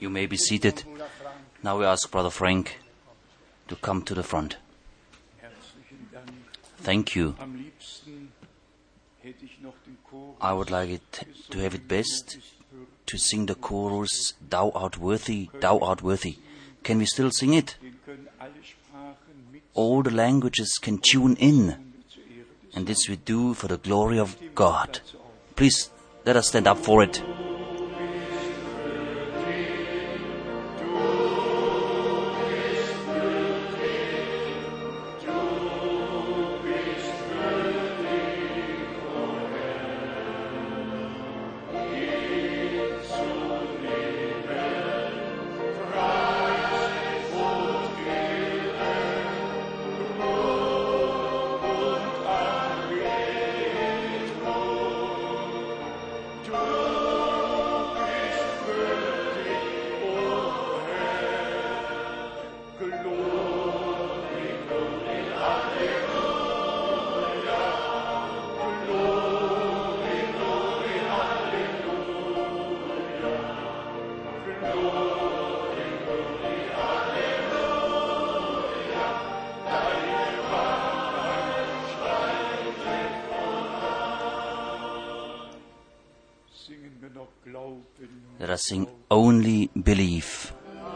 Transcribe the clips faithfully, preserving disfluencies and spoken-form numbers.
You may be seated. Now we ask Brother Frank to come to the front. Thank you. I would like it to have it best to sing the chorus, Thou art worthy, Thou art worthy. Can we still sing it? All the languages can tune in, and this we do for the glory of God. Please, let us stand up for it. Let us sing Only Believe.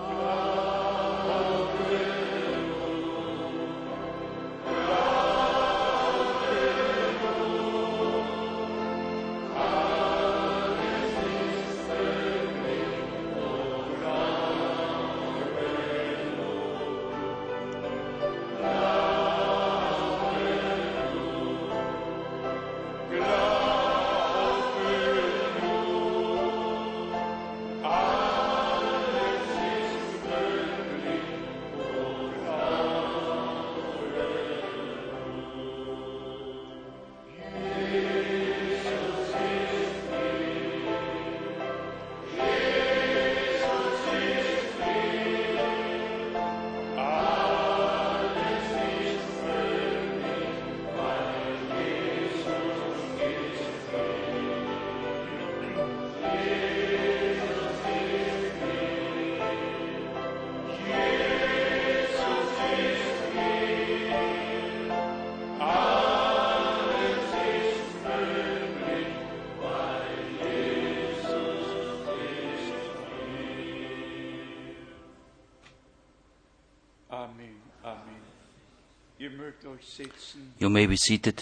You may be seated.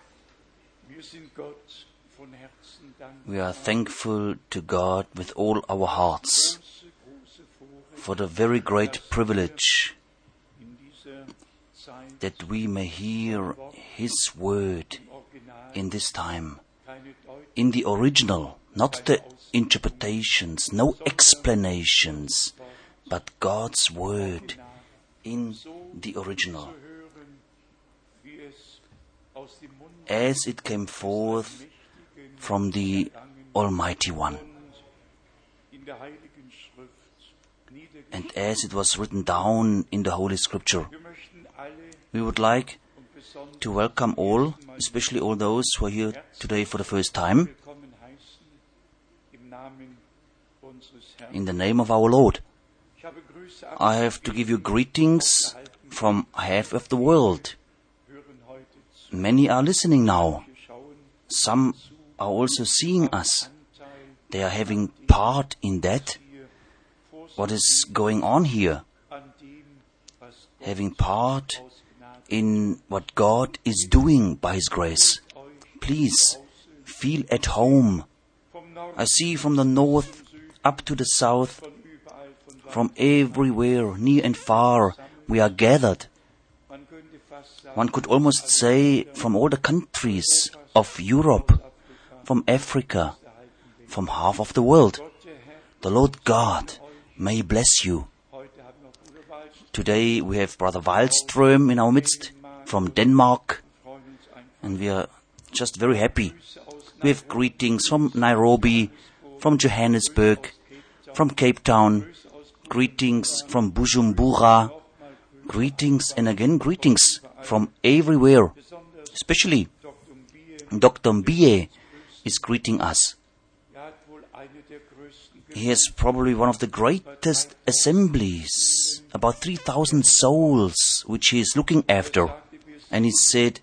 We are thankful to God with all our hearts for the very great privilege that we may hear His word in this time, in the original, not the interpretations, no explanations, but God's word in the original, as it came forth from the Almighty One, and as it was written down in the Holy Scripture. We would like to welcome all, especially all those who are here today for the first time, in the name of our Lord. I have to give you greetings from half of the world. Many are listening now. Some are also seeing us. They are having part in that, what is going on here. Having part in what God is doing by His grace. Please, feel at home. I see from the north up to the south, from everywhere, near and far, we are gathered. One could almost say from all the countries of Europe, from Africa, from half of the world. The Lord God may bless you. Today we have Brother Wallström in our midst from Denmark, and we are just very happy. We have greetings from Nairobi, from Johannesburg, from Cape Town, greetings from Bujumbura, greetings and again greetings from everywhere. Especially Doctor Mbie is greeting us. he has probably one of the greatest assemblies, about three thousand souls, which he is looking after. And he said,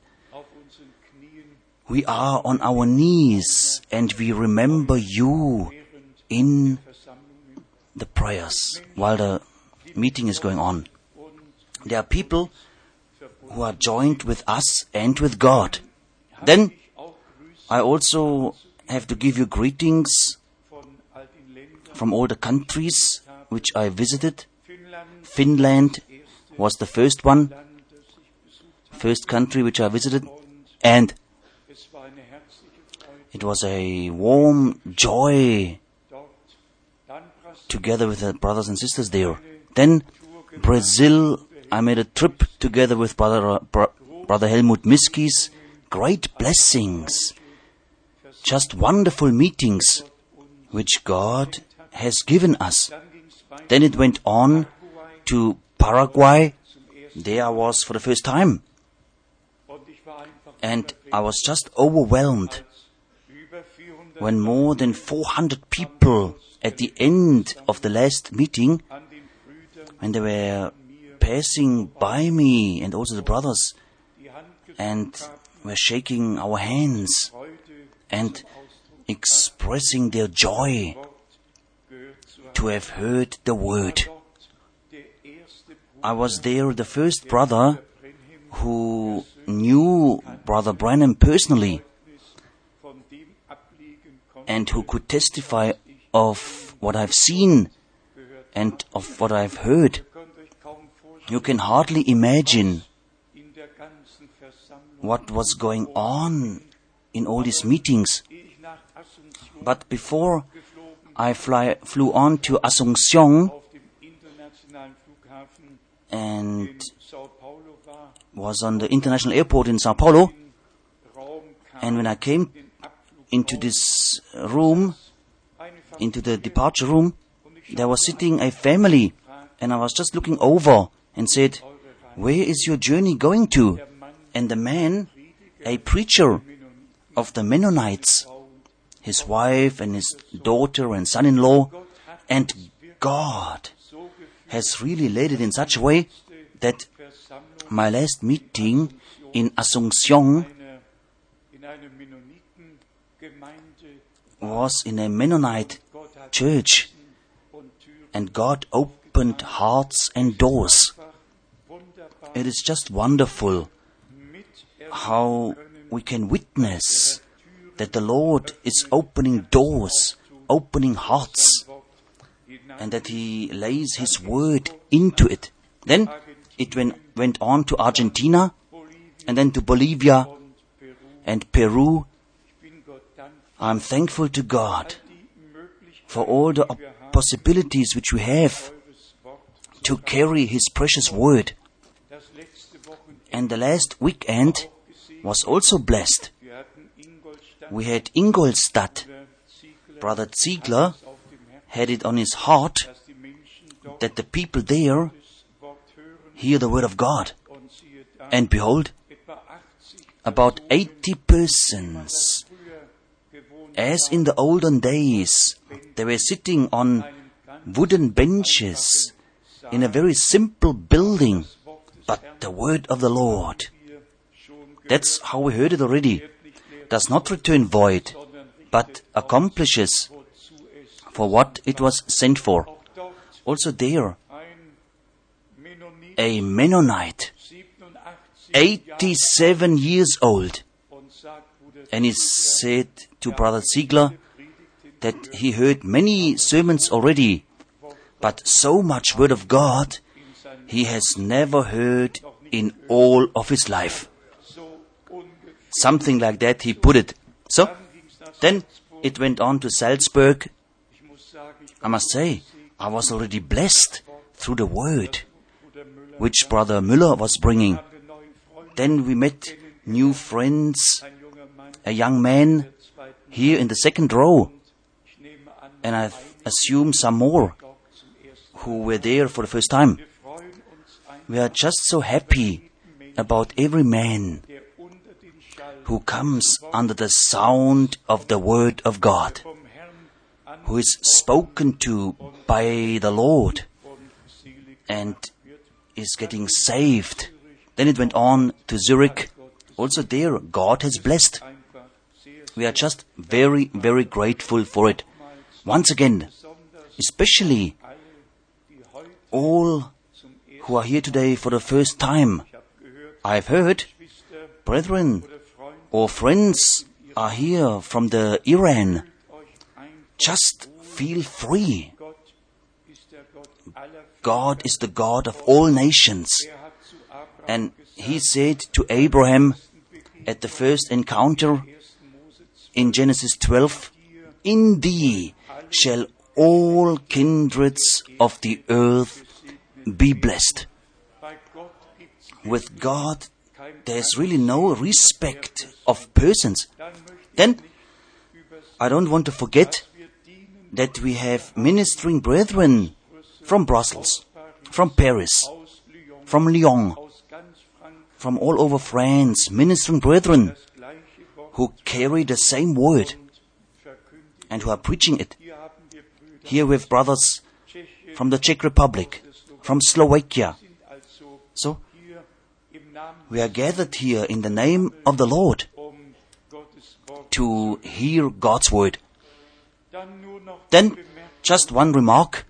we are on our knees and we remember you in the prayers while the meeting is going on. There are people who are joined with us and with God. Then I also have to give you greetings from all the countries which I visited. Finland was the first one, first country which I visited, and it was a warm joy together with the brothers and sisters there. Then Brazil, I made a trip together with Brother, Bro- Brother Helmut Miskis. Great blessings, just wonderful meetings which God has given us. Then it went on to Paraguay. There I was for the first time. And I was just overwhelmed when more than four hundred people at the end of the last meeting, when they were passing by me and also the brothers, and were shaking our hands and expressing their joy to have heard the word. I was there, the first brother who knew Brother Branham personally and who could testify of what I've seen and of what I've heard. You can hardly imagine what was going on in all these meetings. But before I fly, flew on to Asunción and was on the international airport in Sao Paulo, and when I came into this room, into the departure room, there was sitting a family, and I was just looking over and said, where is your journey going to? And the man, a preacher of the Mennonites, his wife and his daughter and son-in-law, and God has really laid it in such a way that my last meeting in Asunción was in a Mennonite church, and God opened hearts and doors. It is just wonderful how we can witness that the Lord is opening doors, opening hearts, and that He lays His word into it. Then it went, went on to Argentina, and then to Bolivia and Peru. I'm thankful to God for all the possibilities which we have to carry His precious word. And the last weekend was also blessed. We had Ingolstadt. Brother Ziegler had it on his heart that the people there hear the word of God. And behold, about eighty persons, as in the olden days, they were sitting on wooden benches in a very simple building, but the word of the Lord, that's how we heard it already, does not return void, but accomplishes for what it was sent for. Also there, a Mennonite, eighty-seven years old, and he said to Brother Ziegler that he heard many sermons already, but so much word of God he has never heard in all of his life. Something like that he put it. So, then it went on to Salzburg. I must say, I was already blessed through the word which Brother Müller was bringing. Then we met new friends, a young man here in the second row, and I assume some more who were there for the first time. We are just so happy about every man who comes under the sound of the word of God, who is spoken to by the Lord and is getting saved. Then it went on to Zurich. Also there, God has blessed. We are just very, very grateful for it. Once again, especially all who are here today for the first time. I've heard brethren or friends are here from the Iran. Just feel free. God is the God of all nations. And he said to Abraham at the first encounter in Genesis twelve, "In thee shall all kindreds of the earth be blessed." With God, there's really no respect of persons. Then, I don't want to forget that we have ministering brethren from Brussels, from Paris, from Lyon, from all over France, ministering brethren who carry the same word and who are preaching it. Here we have brothers from the Czech Republic, from Slovakia. So, we are gathered here in the name of the Lord to hear God's word. Then, just one remark.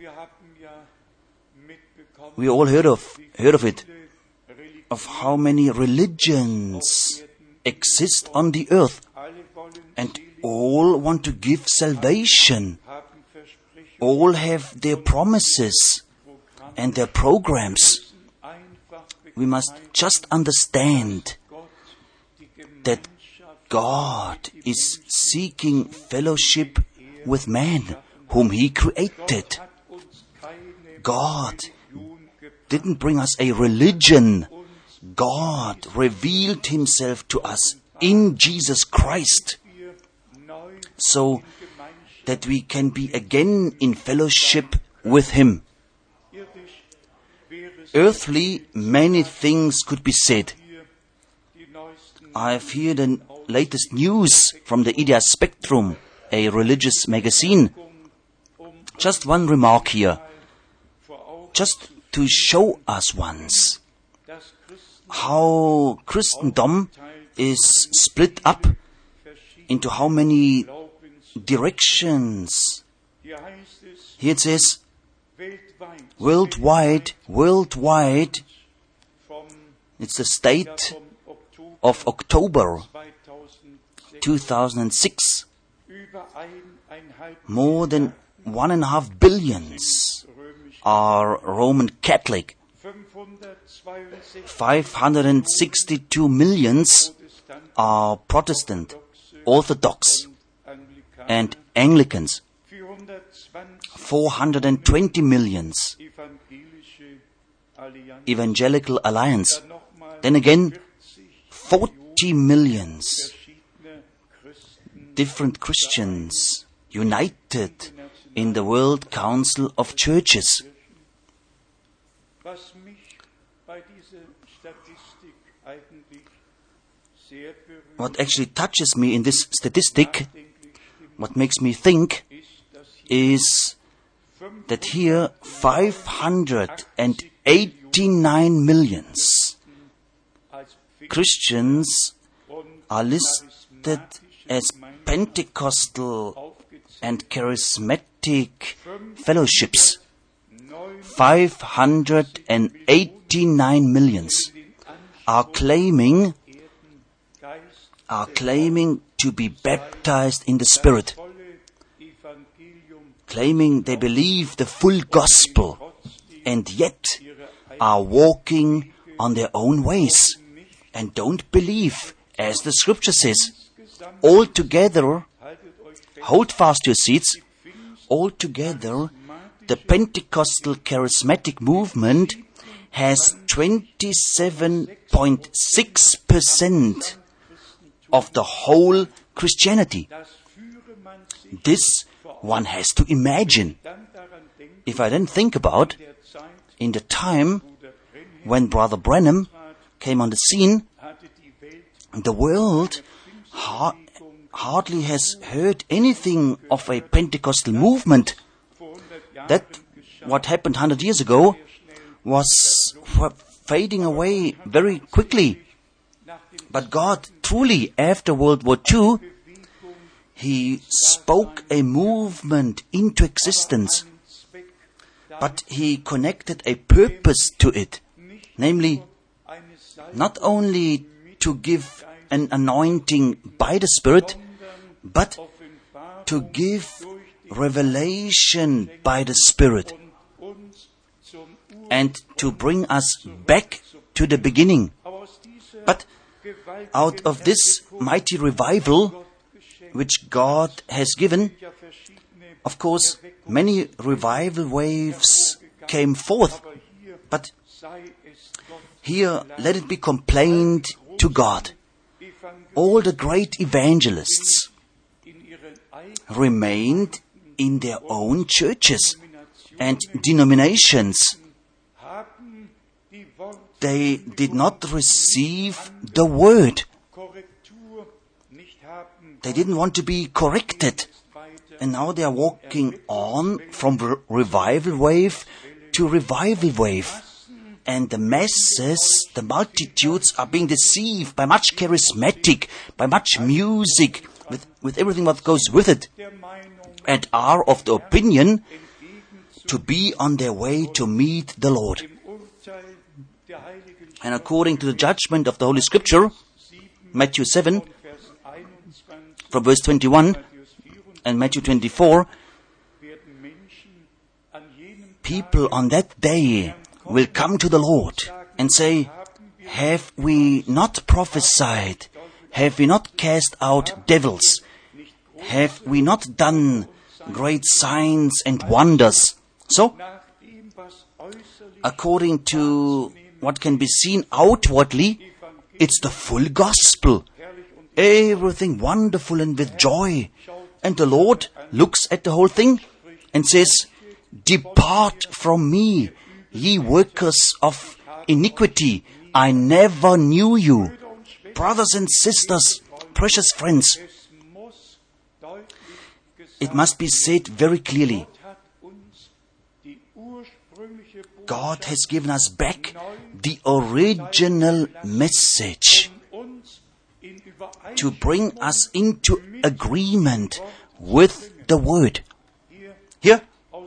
We all heard of, heard of it, of how many religions exist on the earth, and all want to give salvation. All have their promises and their programs. We must just understand that God is seeking fellowship with man, whom He created. God didn't bring us a religion. God revealed Himself to us in Jesus Christ, so that we can be again in fellowship with Him. Earthly, many things could be said. I've heard the latest news from the Idea Spectrum, a religious magazine. Just one remark here, just to show us once how Christendom is split up into how many directions. Here it says, worldwide, worldwide, it's the state of October two thousand six. More than one and a half billions are Roman Catholic. five hundred sixty-two millions are Protestant, Orthodox, and Anglicans. four hundred twenty millions Evangelical Alliance. Then again, forty millions different Christians united in the World Council of Churches. What actually touches me in this statistic, what makes me think, is that here five hundred eighty-nine millions Christians are listed as Pentecostal and charismatic fellowships. five hundred eighty-nine millions are claiming are claiming to be baptized in the Spirit, claiming they believe the full gospel, and yet are walking on their own ways and don't believe, as the scripture says. Altogether, hold fast your seats, altogether, the Pentecostal charismatic movement has twenty-seven point six percent of the whole Christianity. This one has to imagine. If I then think about, in the time when Brother Branham came on the scene, the world ha- hardly has heard anything of a Pentecostal movement. That, what happened one hundred years ago, was fading away very quickly. But God, truly, after World War Two, He spoke a movement into existence. But He connected a purpose to it. Namely, not only to give an anointing by the Spirit, but to give revelation by the Spirit, and to bring us back to the beginning. But out of this mighty revival which God has given, of course, many revival waves came forth. But here, let it be complained to God. All the great evangelists remained in their own churches and denominations. They did not receive the word. They didn't want to be corrected. And now they are walking on from re- revival wave to revival wave. And the masses, the multitudes are being deceived by much charismatic, by much music, with, with everything that goes with it, and are of the opinion to be on their way to meet the Lord. And according to the judgment of the Holy Scripture, Matthew seven, from verse twenty-one, and Matthew twenty-four, people on that day will come to the Lord and say, have we not prophesied? Have we not cast out devils? Have we not done great signs and wonders? So, according to what can be seen outwardly, it's the full gospel. Everything wonderful and with joy. And the Lord looks at the whole thing and says, depart from me, ye workers of iniquity. I never knew you. Brothers and sisters, precious friends, it must be said very clearly. God has given us back the original message to bring us into agreement with the Word. Here,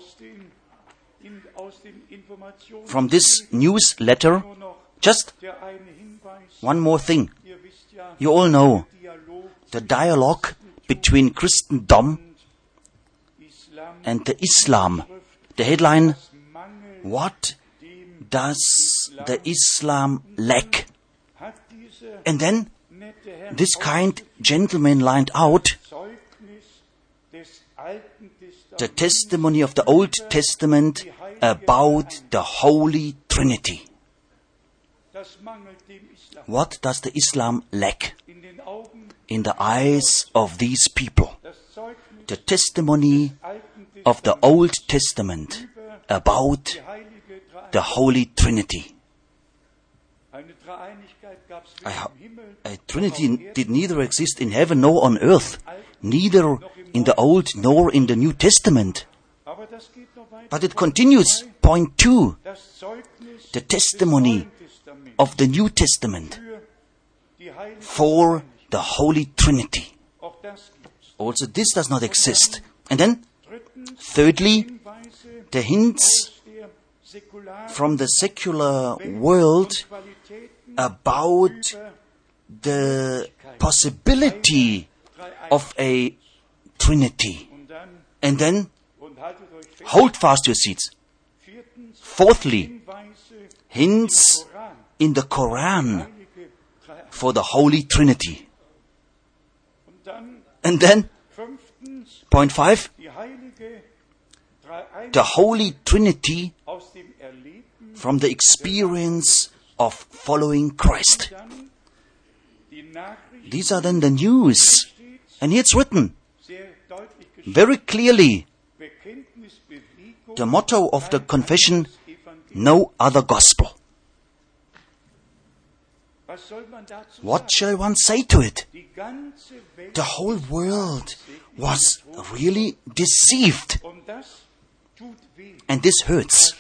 from this newsletter, just one more thing. You all know the dialogue between Christendom and the Islam. The headline, what does the Islam lack? And then this kind gentleman lined out the testimony of the Old Testament about the Holy Trinity. What does the Islam lack in the eyes of these people? The testimony of the Old Testament about the Holy Trinity. A, a Trinity did neither exist in heaven nor on earth, neither in the Old nor in the New Testament. But it continues. Point two, the testimony of the New Testament for the Holy Trinity. Also, this does not exist. And then, thirdly, the hints from the secular world about the possibility of a Trinity. And then, hold fast your seats. Fourthly, hints in the Quran for the Holy Trinity. And then, point five, the Holy Trinity from the experience of following Christ. These are then the news. And here it's written very clearly, the motto of the confession, no other gospel. What shall one say to it? the whole world was really deceived. And this hurts.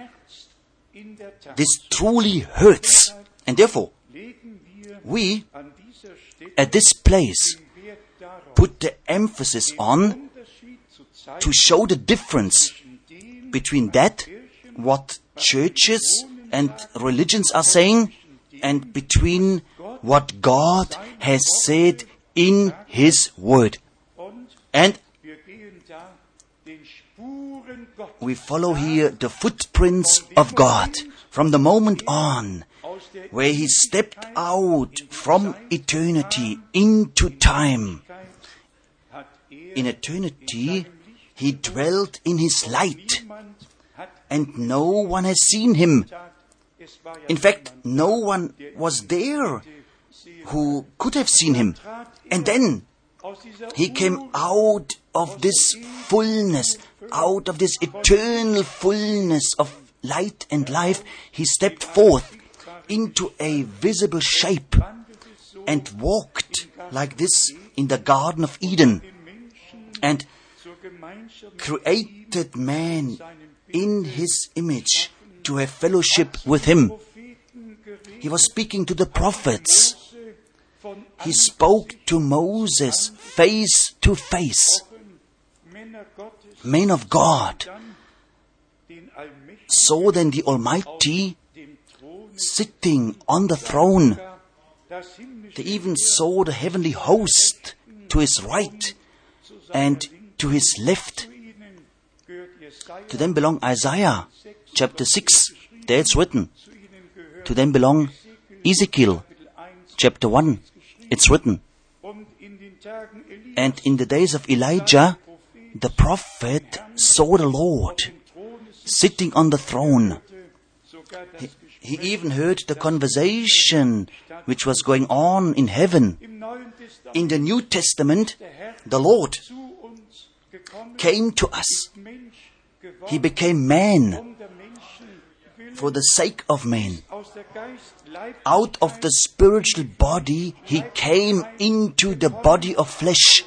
This truly hurts. And therefore, we, at this place, put the emphasis on to show the difference between that, what churches and religions are saying, and between what God has said in His Word. And we follow here the footprints of God from the moment on, where He stepped out from eternity into time. In eternity, He dwelt in His light, and no one has seen Him. In fact, no one was there who could have seen Him. And then He came out of this fullness, out of this eternal fullness of light and life. He stepped forth into a visible shape and walked like this in the Garden of Eden and created man in His image to have fellowship with Him. He was speaking to the prophets. He spoke to Moses face to face. Men of God saw then the Almighty sitting on the throne. They even saw the heavenly host to His right and to His left. To them belong Isaiah chapter six, there it's written. To them belong Ezekiel chapter one, it's written. And in the days of Elijah, the prophet saw the Lord sitting on the throne. He, he even heard the conversation which was going on in heaven. In the New Testament, the Lord came to us. He became man for the sake of man. Out of the spiritual body, He came into the body of flesh.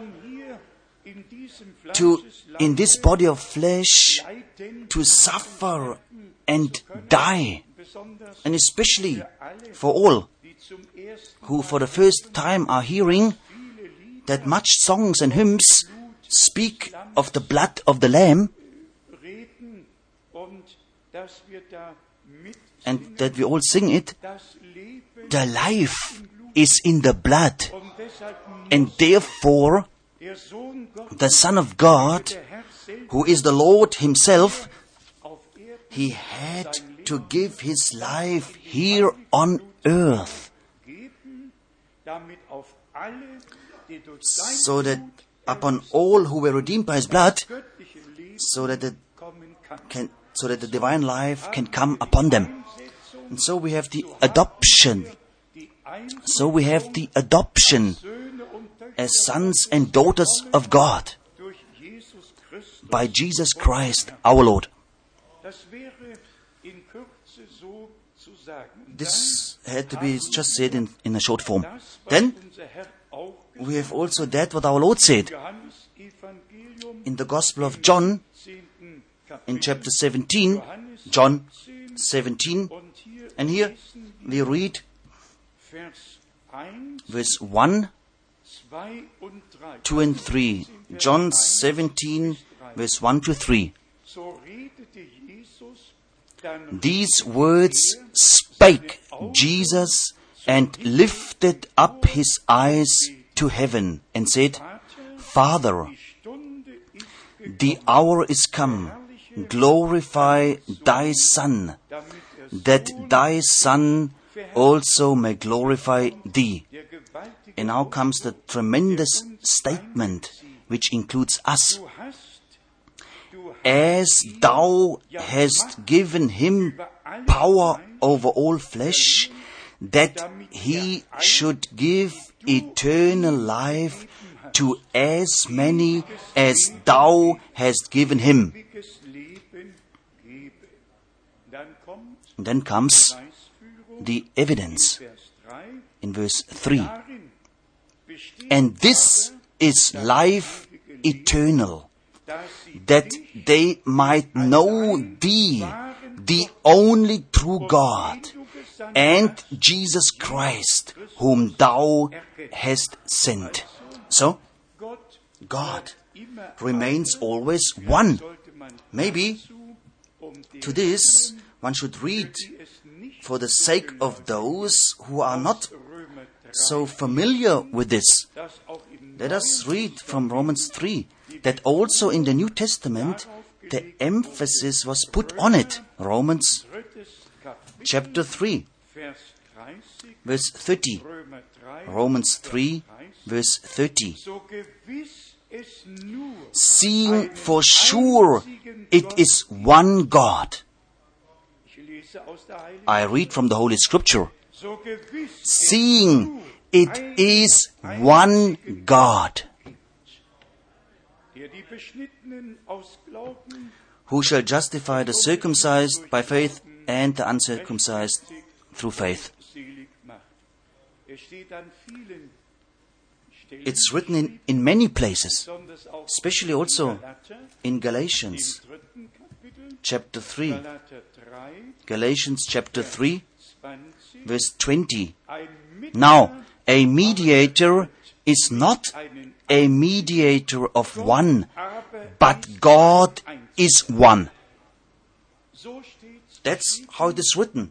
To, in this body of flesh, to suffer and die. And especially for all who for the first time are hearing that much songs and hymns speak of the blood of the Lamb, and that we all sing it. The life is in the blood, and therefore the Son of God, who is the Lord Himself, He had to give His life here on earth, so that upon all who were redeemed by His blood, so that the can, so that the divine life can come upon them. And so we have the adoption. So we have the adoption as sons and daughters of God by Jesus Christ our Lord. This had to be just said in, in a short form. Then we have also that what our Lord said in the Gospel of John in chapter seventeen, John seventeen, and here we read verse one, two and three. John seventeen, verse one to three. These words spake Jesus and lifted up His eyes to heaven and said, Father, the hour is come, glorify Thy Son, that Thy Son also may glorify Thee. And now comes the tremendous statement which includes us. As Thou hast given Him power over all flesh, that He should give eternal life to as many as Thou hast given Him. And then comes the evidence in verse three. And this is life eternal, that they might know thee, the only true God, and Jesus Christ, whom thou hast sent. So, God remains always one. Maybe to this one should read for the sake of those who are not so familiar with this. Let us read from Romans three, that also in the New Testament the emphasis was put on it. Romans chapter three, verse thirty. Romans three, verse thirty. Seeing for sure it is one God. I read from the Holy Scripture. Seeing it is one God. Who shall justify the circumcised by faith and the uncircumcised through faith? It's written in, in many places, especially also in Galatians chapter three. Galatians chapter three, verse twenty. Now, a mediator is not a mediator of one, but God is one. That's how it is written.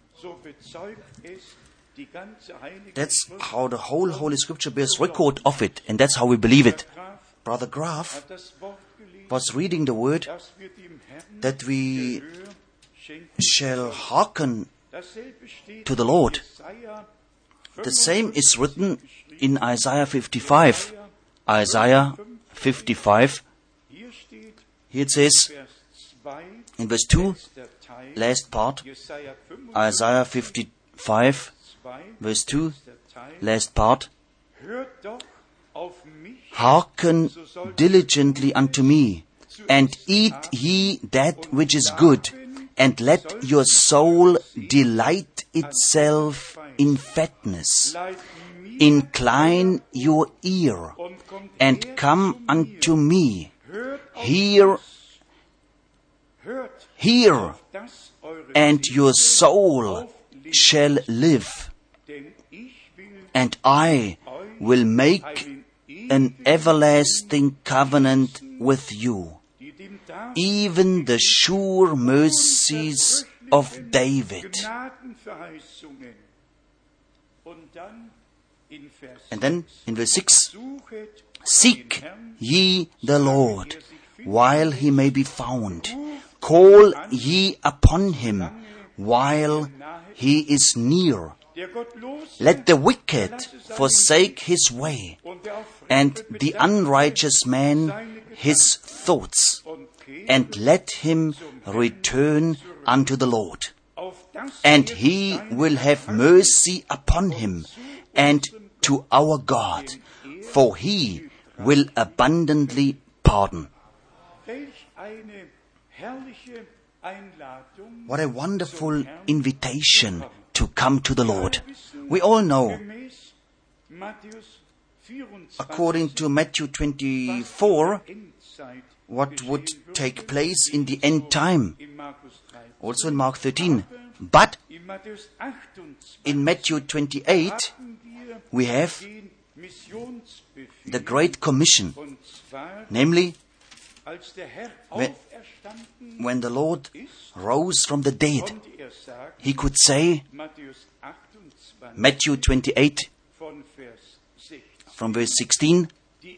That's how the whole Holy Scripture bears record of it, and that's how we believe it. Brother Graf was reading the word that we shall hearken to the Lord. The same is written in Isaiah fifty-five. Isaiah fifty-five. Here it says, in verse two, last part, Isaiah fifty-five, verse two, last part, hearken diligently unto me, and eat ye that which is good, and let your soul delight itself in fatness. Incline your ear, and come unto me. Hear, hear, and your soul shall live. And I will make an everlasting covenant with you, even the sure mercies of David. And then in verse six, seek ye the Lord while he may be found. Call ye upon him while he is near. Let the wicked forsake his way, and the unrighteous man his thoughts, and let him return unto the Lord. And he will have mercy upon him, and to our God, for he will abundantly pardon. What a wonderful invitation to come to the Lord. We all know, according to Matthew twenty-four, what would take place in the end time. Also in Mark thirteen. But in Matthew twenty-eight, we have the Great Commission, namely, when, when the Lord rose from the dead, he could say, Matthew twenty-eight, from verse sixteen,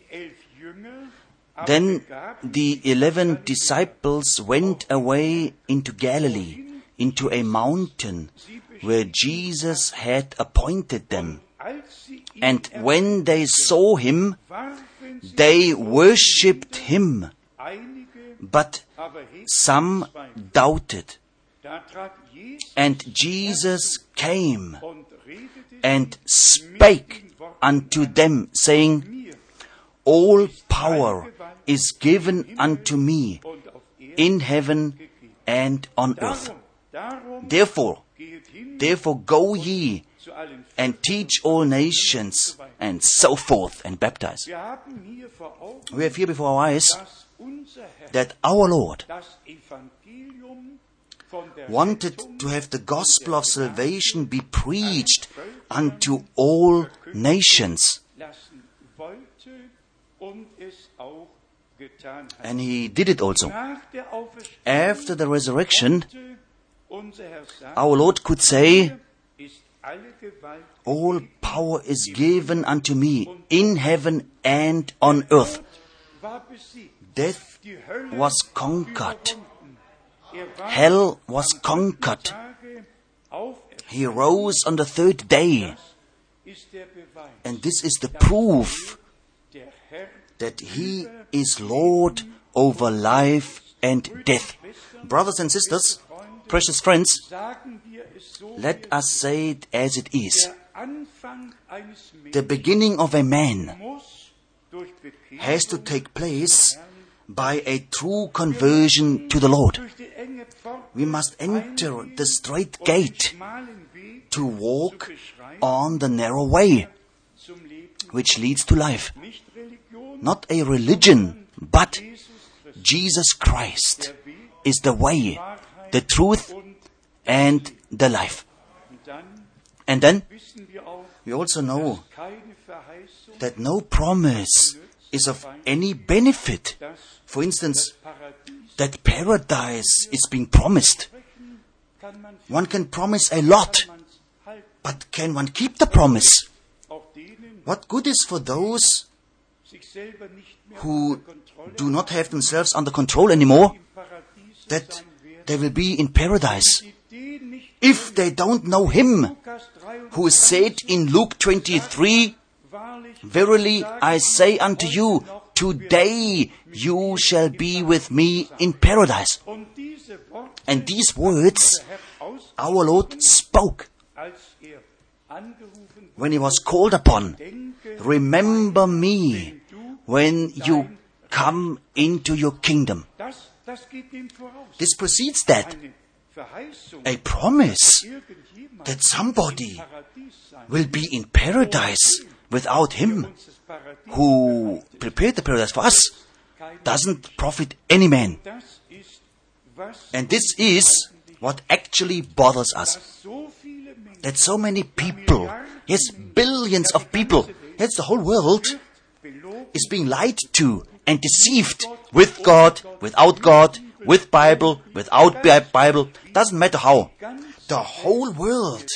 then the eleven disciples went away into Galilee, into a mountain where Jesus had appointed them. And when they saw him, they worshipped him, but some doubted. And Jesus came and spake unto them, saying, all power is given unto me in heaven and on earth. Therefore, therefore go ye and teach all nations, and so forth, and baptize. Wir haben hier vor Augen, We have here before our eyes dass unser Herr that our Lord das Evangelium von der wanted Rettung to have the gospel of salvation be preached unto all nations. lassen wollte und es auch getan hat. And he did it also. Nach der Auferstehung After the resurrection, konnte unser Herr sagen, our Lord could say, ist alle Gewalt all power is given unto me in heaven and on earth. war besiegt. Death Die Hölle was conquered. überwunden. Er war Hell was conquered. Tage auferstanden. He rose on the third day. Ist der Beweis, And this is the proof der Herr that he is Lord over life and death. Brothers and sisters, precious friends, sagen wir es so, let us say it as it is. der Anfang eines The Menschen beginning of a man muss durch Bekehrung, has to take place by a true conversion to the Lord. durch die enge Pforte We must enter the straight gate schmalen Weg to walk zu beschreiten on the narrow way zum Leben, which leads to life. nicht Religion, Not a religion, but Jesus Christus, Jesus Christ der Weg, is the way, Wahrheit the truth, und and the life. und dann And then wissen wir auch, we also know keine Verheißung, that no promise is of any benefit. dass For instance, Paradies that paradise is being promised. sprechen, kann man One can promise a lot, man's halten. but can one keep the promise? Auch denen, What good is for those sich selber nicht mehr who unter Kontrolle do not have themselves under control anymore, im Paradies that sein werden, they will be in paradise die den nicht if they don't know Him Lukas who said in Luke twenty-three, wahrlich, verily I say unto you, today you shall be with me in paradise. und diese Worte And these words der Herr aus, our Lord spoke als er angerufen when He was called upon. denke, Remember me when you come into your kingdom. das, das geht dem voraus. This precedes that, Eine Verheißung, a promise irgendjemand that somebody im Paradies sein, will be in paradise without Him uns das Paradies who prepared the paradise for us doesn't profit any man. das ist, was And this is what actually bothers us. dass so viele Menschen That so many people, yes, billions of people, yes, the whole world belogen, is being lied to and deceived with God, without God, with Bible, without Bi- Bible. Doesn't matter how. The whole world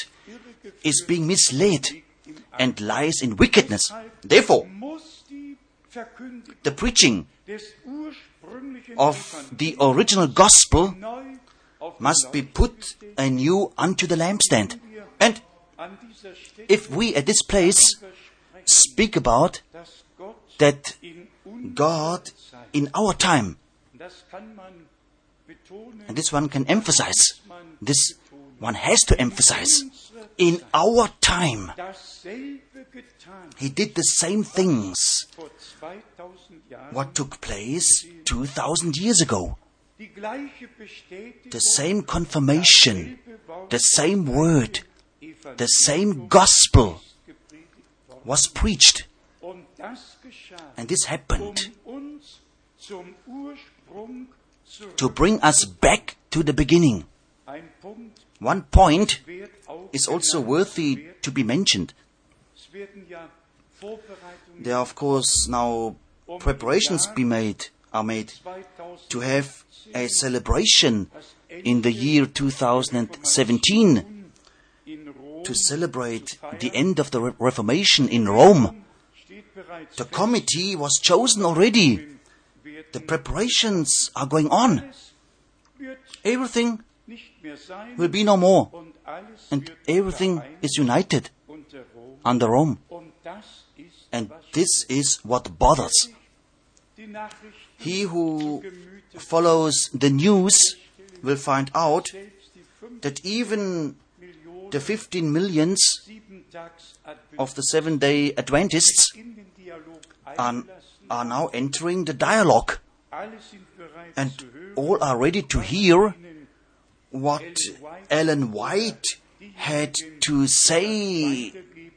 is being misled and lies in wickedness. Therefore, muss die Verkündigung the preaching des ursprünglichen of the original gospel neu auf den must be put anew unto the lampstand. And an dieser Stelle if we at this place versprechen, speak about dass Gott that in unserer God Zeit, in our time, das kann man betonen, and this one can emphasize, this one has to emphasize, in our time, dasselbe getan He did the same things vor zweitausend Jahren, what took place two thousand years ago. die gleiche Bestätigung, The same confirmation, dasselbe Wort the same word, Evangelium the same gospel gepredigt worden. was preached. Und das geschah, And this um happened uns zum Ursprung zurück. to bring us back to the beginning. Ein Punkt One point wird auch is also genannt. worthy to be mentioned. Es werden ja Vorbereitungen There are, of course, now preparations be made, are made to have a celebration in the year two thousand seventeen in Rom to celebrate the end of the Re- Reformation in Rome. steht bereits The committee was chosen already. The preparations are going on. fest, wird Everything nicht mehr sein will be no more. und alles And wird everything vereint is united unter Rom. under Rome. Und das ist, And was this is what bothers. die Nachrichten He who zu Gemüte follows the news will find out selbst die fünf that even Millionen the fifteen millions Sieben-Tags-Adventisten of the seven-day Adventists in den Dialog are, eingelassen. are now entering the dialogue. Alle sind bereit And zu hören, all are ready to hear ihnen what Ellen White had to say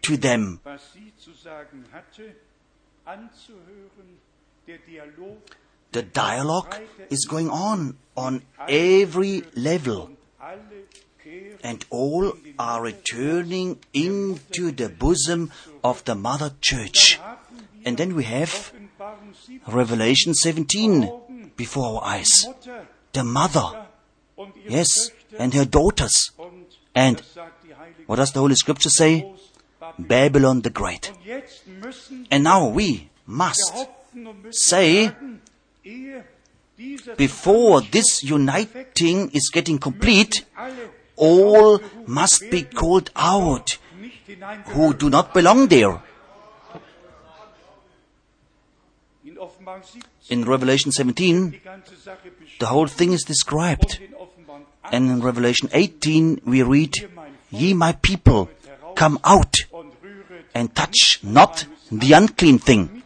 to them. was sie zu sagen hatte, anzuhören. Der Dialog The dialogue is going on on every level, alle kehren and all are returning into the bosom of the Mother Church. And then we have Offenbarung sieben Revelation seventeen before our eyes. Mutter The mother, und ihre yes, Töchter and her daughters. und And das sagt die Heilige what does the Holy Scripture say? Babylon the Great. Und jetzt müssen And now we must behaupten und müssen say, sagen, ehe dieser before this uniting is getting complete, alle all must be called out nicht hineingehören. who do not belong there. In Offenbarung siebzehn In Revelation seventeen, die ganze Sache beschrieben the whole thing is described. und in Offenbarung And in Revelation eighteen, we read, Ye my people, come out und rühret and touch not the unclean thing,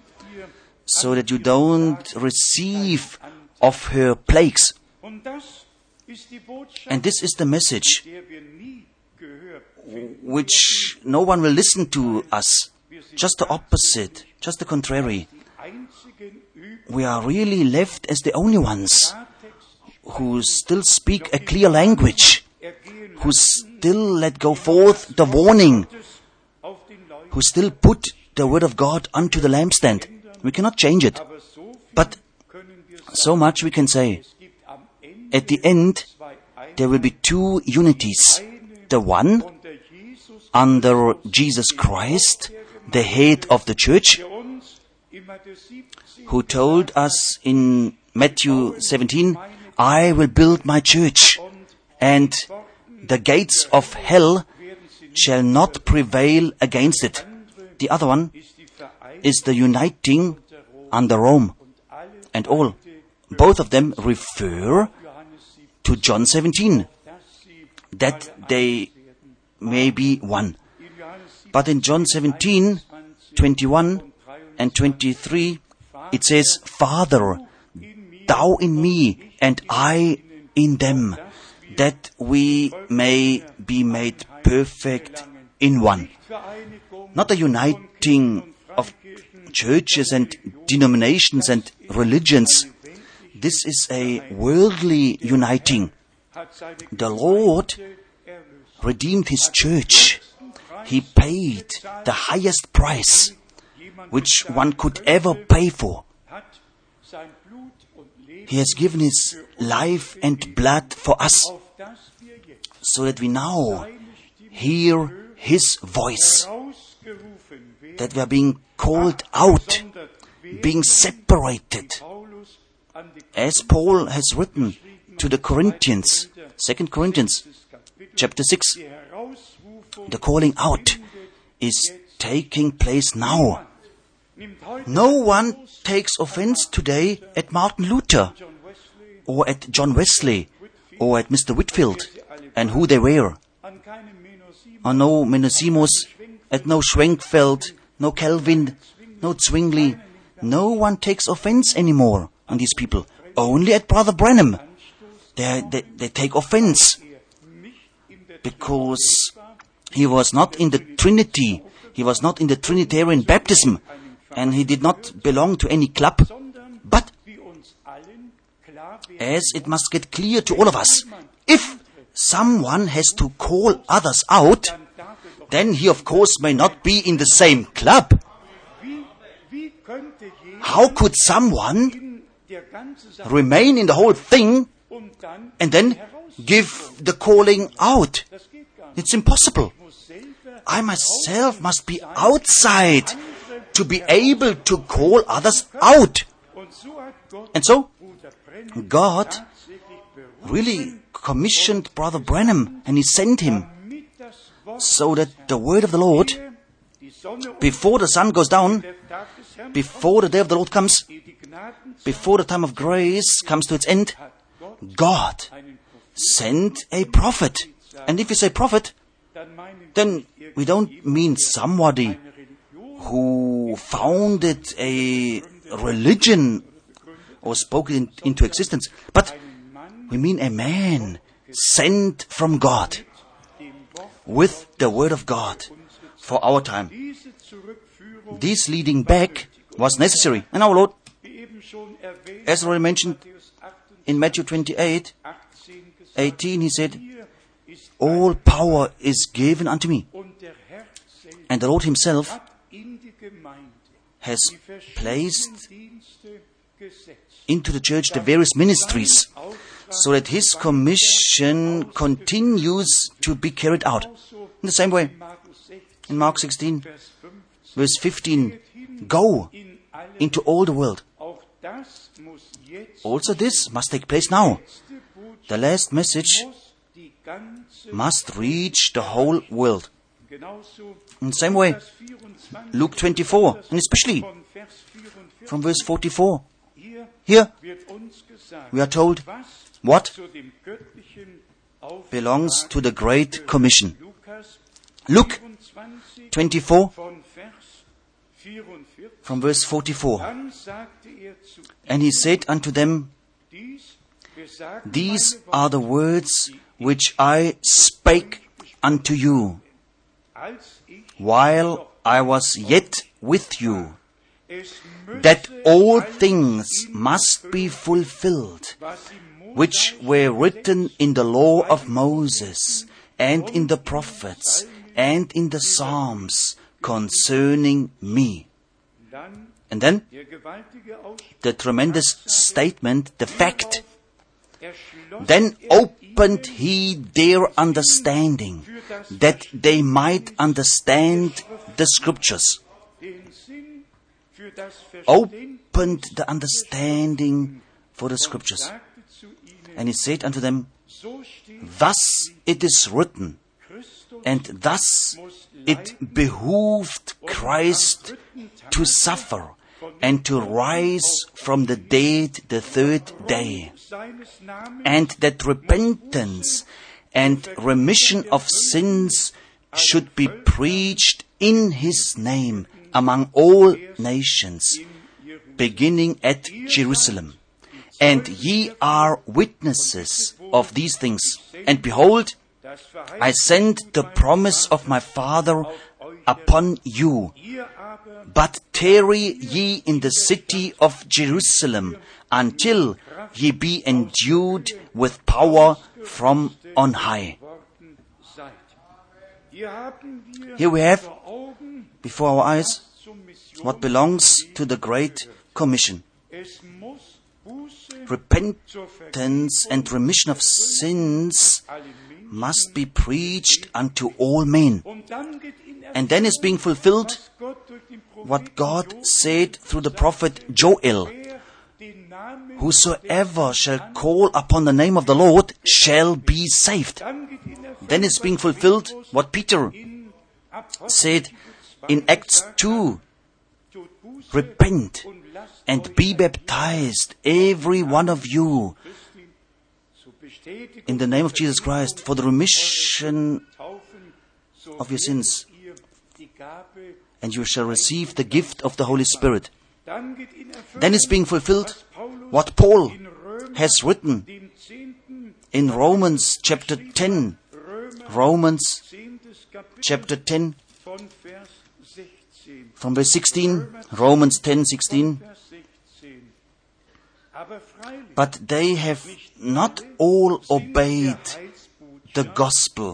so that you don't receive of her plagues. und das ist die Botschaft, And this is the message der wir nie gehört. which no one will listen to us. Just the opposite, just the contrary. Die einzigen We are really left as the only ones Übertext who still speak a clear language, ergehen who still let go forth the warning, auf den Leuten. who still put the word of God unto the lampstand. We cannot change it, Aber so viel but können wir sagen. so much we can say. Es gibt am Ende At the end, zwei Einheiten there will be two unities. The one unter Jesus, under Jesus Christ, the head of the church, der uns in Matthäus siebzehn who told us in Matthew seventeen, I will build my church, and the gates of hell shall not prevail against it. The other one ist die Vereinigung is the uniting under Rome. alle And all, both of them refer Johannes sieben, to John seventeen, dass sie that they may be one. in Johannes sieben, But in John seventeen, twenty-one and twenty-three, it says, Father, thou in me and I in them, that we may be made perfect in one. Vereinigung Not a uniting of churches and denominations and religions. This is a worldly uniting. hat seine The Lord erlöst. redeemed His church. He paid the highest price which one could ever pay for. Hat sein Blut und Leben, He has given His life and blood for us, auf das wir jetzt so that we now seine Stimme hear His voice, rausgerufen werden, that we are being called out, sondern wer being separated. Paulus an die As Paul has written to the Corinthians, Second Corinthians, chapter six, die Herausrufung the calling out is taking place now. nimmt heute No one takes offense today at Martin Luther, John Wesley or at John Wesley, or at Mister Whitfield, and who they were. an keinem Menosim, Or no Menosimus, at no Schwenkfeld, no Calvin, no Zwingli. No one takes offense anymore on these people. Only at Brother Branham. They, they, they take offense nicht in der because he was not in the Trinity. He was not in the Trinitarian baptism. And he did not belong to any club. sondern But wie uns allen klar wird, as it must get clear to all of us, if someone has to call others out, dann darf er doch, then he of course may not be in the same club. wie, wie könnte jeder How could someone in der ganzen Sache remain in the whole thing und dann and then give the calling out? das geht gar nicht. It's impossible. Ich muss selber I myself must be outside to be able to call others out. und so hat Gott And so, Bruder Brennan God tatsächlich berufen, really commissioned Brother Branham and he sent him damit das Wort so that the word of the Lord, die Sonne und before the sun goes down, der Tag des Herrn, before the day of the Lord comes, die Gnadenzeit before the time of grace comes to its end, hat Gott God einen Prophet. sent a prophet. And if we say prophet, Dann meinen then we don't mean somebody eine Religion who founded a religion or spoke it in, into existence, but einen Mann we mean a man sent from God dem Wort with the word of God for our time. This leading back was necessary. And our Lord, as already mentioned in Matthew twenty-eight, eighteen, he said, all power is given unto me. And the Lord himself has placed into the church the various ministries so that his commission continues to be carried out. In the same way, in Mark sixteen, verse fifteen, go into all the world. Also this must take place now. The last message must reach the whole world. In the same way, Luke twenty-four, and especially from verse forty-four. Here, we are told what belongs to the Great Commission. Luke twenty-four, from verse forty-four. And he said unto them, these are the words which I spake unto you, while I was yet with you, that all things must be fulfilled, which were written in the law of Moses, and in the prophets, and in the Psalms, concerning me. And then, the tremendous statement, the fact, then opened he their understanding, that they might understand the Scriptures. Opened the understanding for the Scriptures. And he said unto them, thus it is written, and thus it behooved Christ to suffer and to rise from the dead the third day, and that repentance and remission of sins should be preached in his name among all nations, beginning at Jerusalem. And ye are witnesses of these things. And behold, I send the promise of my Father upon you. But tarry ye in the city of Jerusalem until ye be endued with power from on high. Here we have before our eyes what belongs to the Great Commission. Repentance and remission of sins must be preached unto all men. And then is being fulfilled what God said through the prophet Joel. Whosoever shall call upon the name of the Lord shall be saved. Then is being fulfilled what Peter said in Acts two. Repent and be baptized, every one of you, in the name of Jesus Christ, for the remission of your sins, and you shall receive the gift of the Holy Spirit. Then is being fulfilled what Paul has written in Romans chapter ten. Romans chapter ten, from verse sixteen, Romans ten sixteen. But they have not all obeyed the gospel.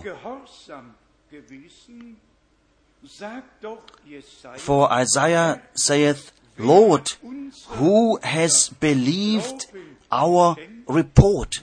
For Isaiah saith, Lord, who has believed our report?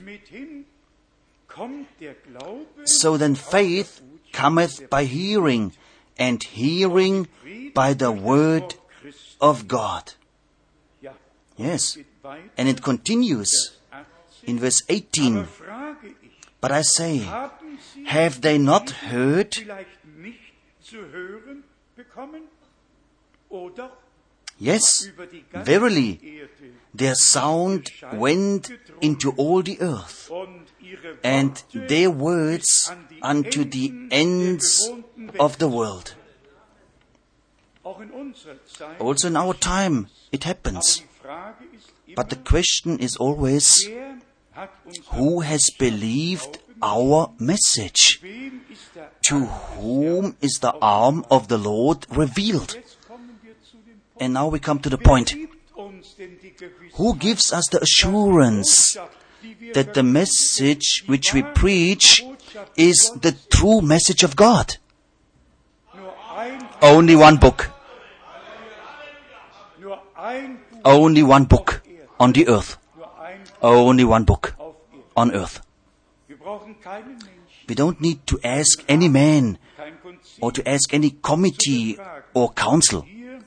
So then faith cometh by hearing, and hearing by the word of God. Yes, and it continues in verse eighteen. But I say, have they not heard? Yes, verily, their sound went into all the earth, and their words unto the ends of the world. Also in our time it happens. But the question is always, who has believed our message? to whom is the arm of the Lord revealed? And now we come to the point. Who gives us the assurance that the message which we preach is the true message of God? Only one book. Only one book on the earth. Only one book on earth. We don't need to ask any man or to ask any committee or council.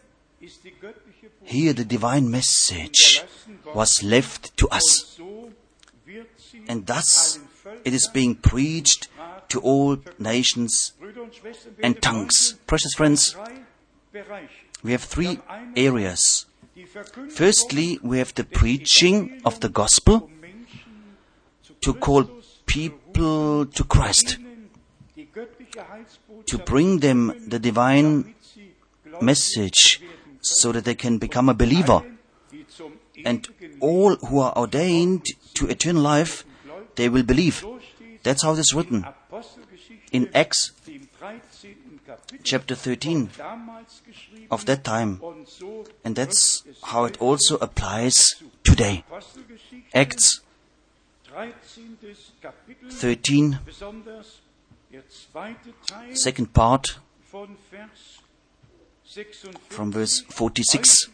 Here the divine message was left to us. And thus it is being preached to all nations and tongues. Precious friends, we have three areas. Firstly, we have the preaching of the gospel to call people to Christ, to bring them the divine message so that they can become a believer. And all who are ordained to eternal life, they will believe. That's how it is written in Acts chapter thirteen of that time. And that's how it also applies today. Acts thirteen, second part, from verse forty-six.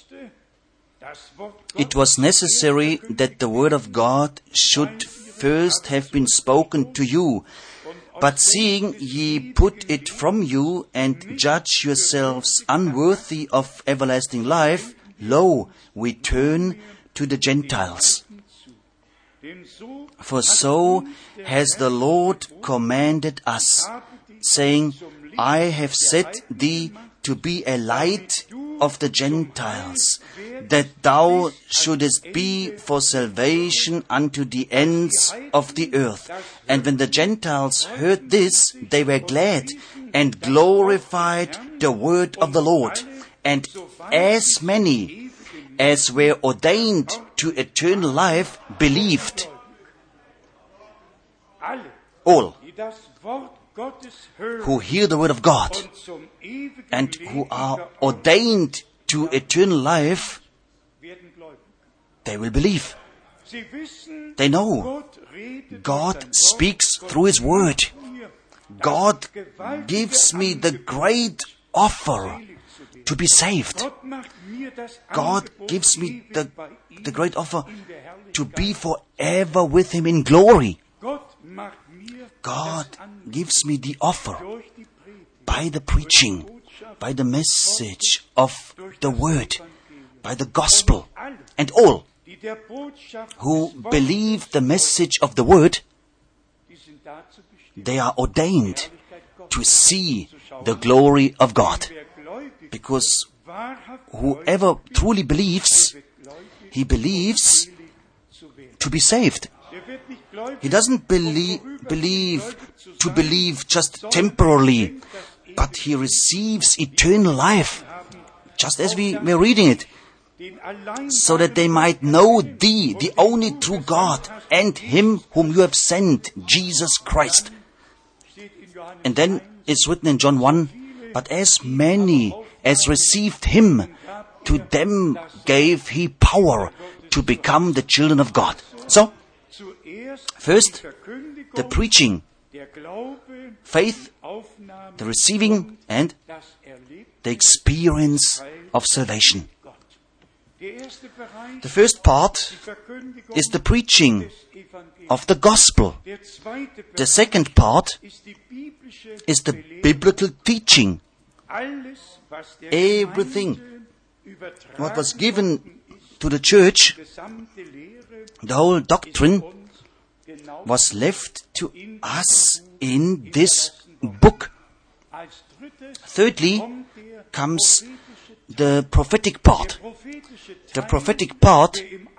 It was necessary that the word of God should first have been spoken to you, but seeing ye put it from you and judge yourselves unworthy of everlasting life, lo, we turn to the Gentiles. For so has the Lord commanded us, saying, I have set thee to be a light of the Gentiles, that thou shouldest be for salvation unto the ends of the earth. And when the Gentiles heard this, they were glad and glorified the word of the Lord. And as many as were ordained to eternal life believed. All who hear the word of God and who are ordained to eternal life, they will believe. They know God speaks through His word. God gives me the great offer to be saved. God gives me the, the great offer to be forever with Him in glory. God gives me the offer by the preaching, by the message of the word, by the gospel. And all who believe the message of the word, they are ordained to see the glory of God. Because whoever truly believes, he believes to be saved. He doesn't believe, believe to believe just temporarily, but he receives eternal life, just as we were reading it, so that they might know thee, the only true God, and Him whom you have sent, Jesus Christ. And then it's written in John one, but as many as received Him, to them gave He power to become the children of God. So, first, the preaching, faith, the receiving, and the experience of salvation. The first part is the preaching of the gospel. The second part is the biblical teaching. Everything what was given to the church, the whole doctrine, was left to us in this book. Thirdly comes the prophetic part. The prophetic part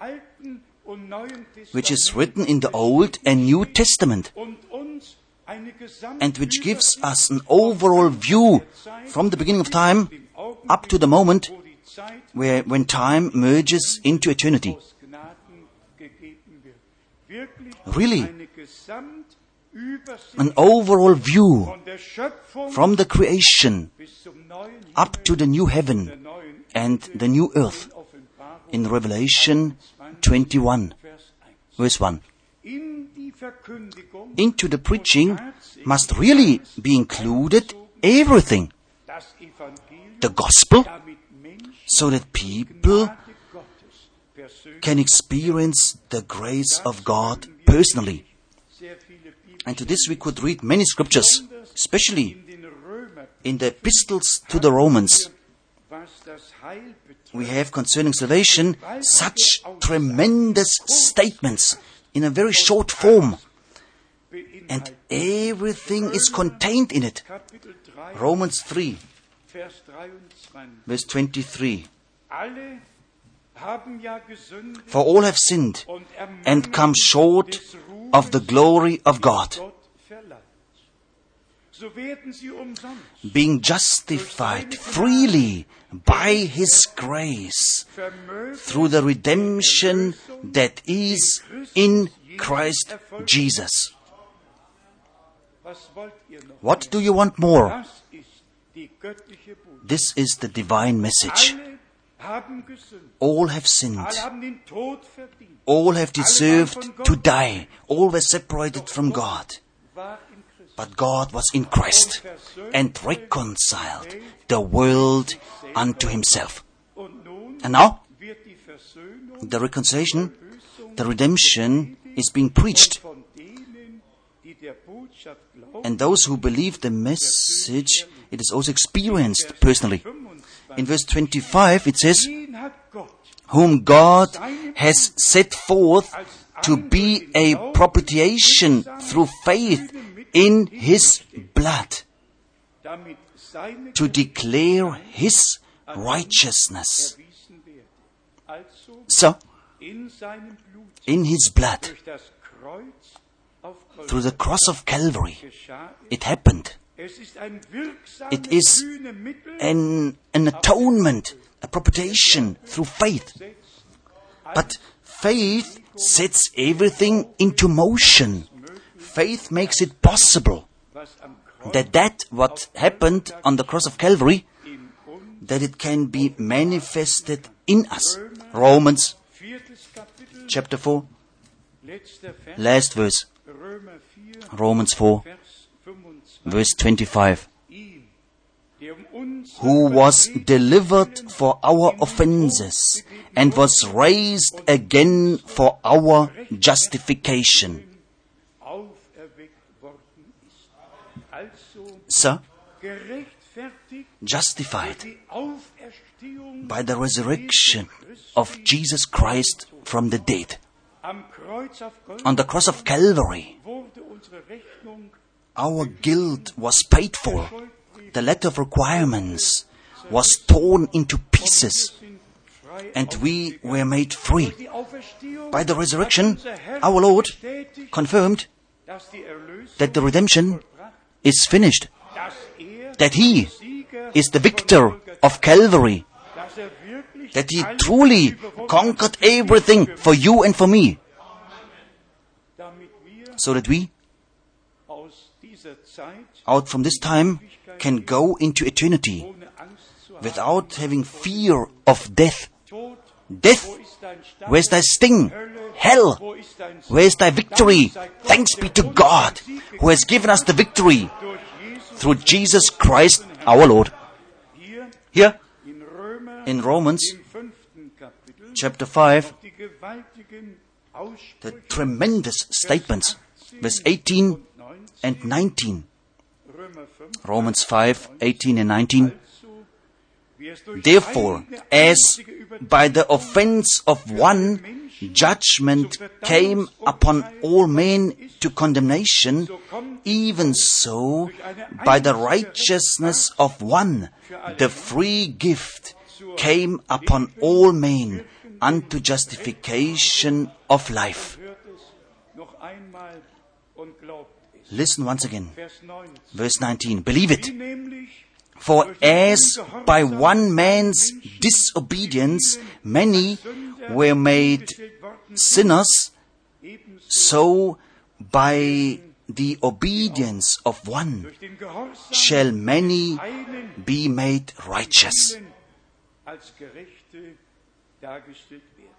which is written in the Old and New Testament, and which gives us an overall view from the beginning of time up to the moment where when time merges into eternity. Really, an overall view von der Schöpfung from the creation bis zum neuen up to the new heaven der neuen and the new earth Offenbarung in Revelation twenty-one, Vers eins. verse one. In die Verkündigung Into the preaching must really be included everything, das Evangelium, the gospel, damit Menschen so that people Gnade Gottes persönlich can experience the grace of God personally. sehr viele Bibel And to this we could read many scriptures, especially in den Römer, in the epistles to the Romans. was das Heil betrifft. We have concerning salvation such tremendous statements in a very short form, and everything is contained in it. Kapitel drei, Romans three, Vers dreiundzwanzig. verse twenty-three. Alle haben ja gesündigt For all have sinned und and come ermangeln short des Ruhmes of the glory of God, Gott verlangt. So werden sie umsonst being justified freely by His grace vermögen through the redemption that is in Christ Jesus. Was wollt ihr noch? What do you want more? Das ist die göttliche Botschaft. This is the divine message. Alle haben gesündigt. All have sinned. Alle haben den Tod verdient. All have deserved to die. All were separated from God. War in Christus. But God was in Christ and reconciled the world unto Himself. Und nun And now, wird die Versöhnung the reconciliation, the redemption is being preached. von denen, die der Botschaft glauben, And those who believe the message, it is also experienced personally. fünfundzwanzig. In verse twenty-five it says, Den hat Gott whom God has set forth to be a propitiation through faith in His blood, damit seine to declare His righteousness. erwiesen werde. Also So, in seinem Blut in His blood, durch das Kreuz auf through the cross of Calvary, geschah es. it happened. Es ist ein wirksames It is Sühnemittel, An, an atonement, a propitiation through faith. But faith sets everything into motion. Faith makes it possible was am Kreuz that that what happened on the cross of Calvary, in uns, that it can be manifested in us. Romans viertes Kapitel, chapter four, letzter Vers, last verse. Römer vier, Romans four, Vers fünfundzwanzig. verse twenty-five. Ihm, der um uns Who was delivered for our offenses and was raised again for our justification. auferweckt worden ist. Also So, gerechtfertigt justified die Auferstehung by the resurrection of Jesus Christ from the dead. am Kreuz auf Golgatha On the cross of Calvary, wurde unsere Rechnung our guilt was paid for. The letter of requirements was torn into pieces, sind frei and we were made free. die Auferstehung By the resurrection, hat unser Herr our Lord bestätigt, confirmed dass die Erlösung that the redemption vollbracht, is finished, dass er that He Sieger is the victor of Calvary, dass er wirklich that He alles truly überwunden conquered hat, everything for you and for me, damit wir so that we, aus dieser Zeit out from this time, can go into eternity ohne Angst zu haben. without having fear of death. Tod, Death, wo ist dein Stab? where's thy sting? Hölle, Hell, wo ist dein Sieg? where's thy victory? Dank sei Gott, Thanks be to der uns God, den Sieg who has given us the victory durch Jesus through Jesus Christ our Lord. hier Here in Römer in Romans im fünften Kapitel chapter five, die gewaltigen the Aussprüche tremendous statements, verse eighteen and nineteen. Römer fünf, Romans five, eighteen and nineteen. also, wie es durch Therefore, eine as einzige Übertretung by the offense of one judgment came upon all men to condemnation, even so by the righteousness of one the free gift came upon all men unto justification of life. hört es noch einmal und glaubt es. Listen once again, Vers neunzehn. verse nineteen. Believe it. Wie nämlich For as by one man's disobedience many were made sinners, so by the obedience of one durch den Gehorsam shall many einen be made righteous. vielen als Gerechte dargestellt werden.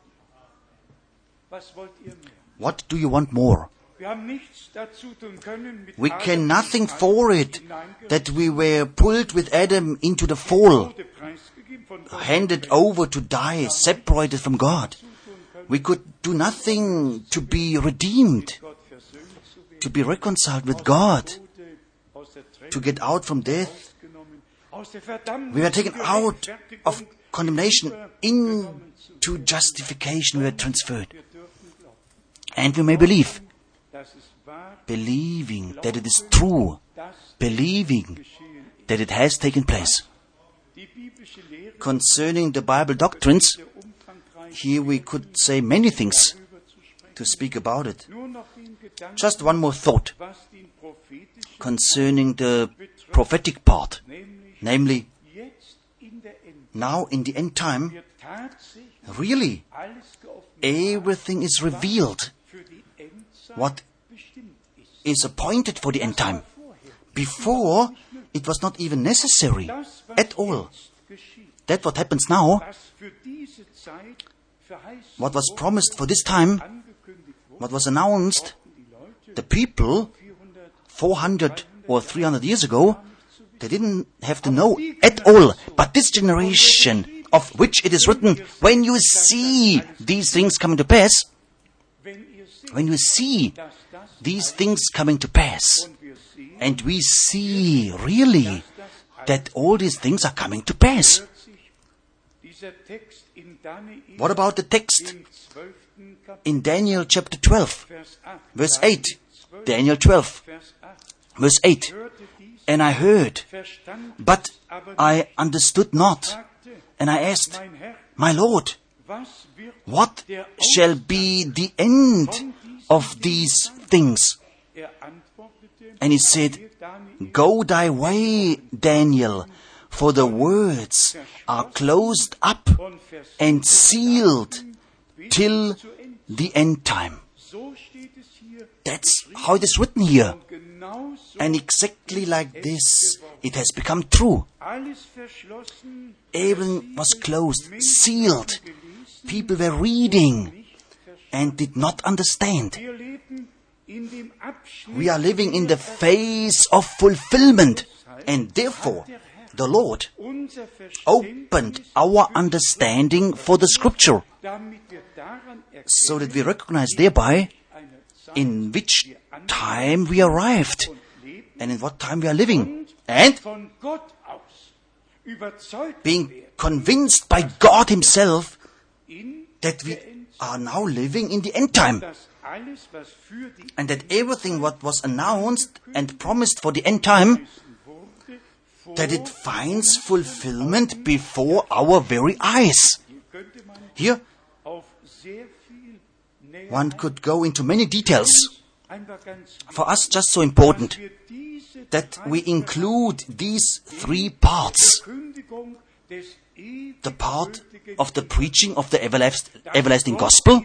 Was wollt ihr mehr? What do you want more? Wir haben nichts dazu tun können mit We Adam can in nothing Adam for it hineingerufen, that we were pulled with Adam into the fall, wurde preisgegeben von Gott. handed over to die, separated from God. We could do nothing to be redeemed, Gott versöhnt zu werden, to be reconciled with God, Tode, aus der to Trennung get out from death. genommen, aus der Verdammnis We were taken zur out Rechtfertigung of condemnation übergenommen zu into justification. We were transferred. Wir dürfen glauben, And we may believe, dass es wahr, believing that it is true, dass believing geschehen ist. that it has taken place. Die biblische Lehre Concerning the Bible doctrines, der umfangreich here we could say many things darüber zu sprechen. to speak about it. Nur noch den Gedanken, Just one more thought was den prophetischen, concerning the prophetic part, nämlich namely, jetzt in der Endzeit now in the end time, wird tatsächlich really alles geoffenbart, everything is revealed, für die Endzeit what bestimmt ist. is appointed for the end Das war time. vorher. Before, it was not even necessary Das, was at all. jetzt geschieht, That what happens now, was für diese Zeit verheißen what was wurde, promised for this time, angekündigt wurde, what was announced, die Leute the people vierhundert four hundred or three hundred years ago, they didn't have to know at all. But this generation of which it is written, when you see these things coming to pass, wenn ihr seht, when you see dass das these things coming to pass, und wir sehen, and we see really that all these things are coming to pass. hört sich dieser Text in Daniel What about the text im zwölften Kapitel, in Daniel chapter twelve, Vers acht, verse Daniel eight? zwölf, Daniel twelve, Vers acht, verse eight. hörte dies, And I heard, verstand but aber I nicht, understood not. sagte, And I asked, mein Herr, my Lord, was wird what der shall be the end of these things? Er antwortete, And he said, Daniel, go thy way, Daniel, for the words are closed up und Vers and sealed till zu Ende. the end time. So steht es hier, That's how it is written here. und genau so And exactly like this, it has become true. alles verschlossen, Everything was closed, sealed. People were reading and did not understand. wir leben in dem Abschnitt, We are living in the phase of fulfillment, and therefore the Lord unser opened Verständnis, our understanding for the scripture, damit wir daran so that we erkennen, recognize thereby eine Zeit in which time we arrived und leben and in what time we are living, and von Gott aus überzeugt being werden convinced by God Himself in that we der Endzeit, are now living in the end time, dass alles, was für die and that everything what was announced and promised for the end time, wurde, vor that it finds fulfillment before our very eyes. hier könnte man Here, auf sehr viel näher one could go into many details. einfach ganz For us, just so important wir diese that we include these three parts. Verkündigung des The part of the preaching of the everlast- everlasting gospel,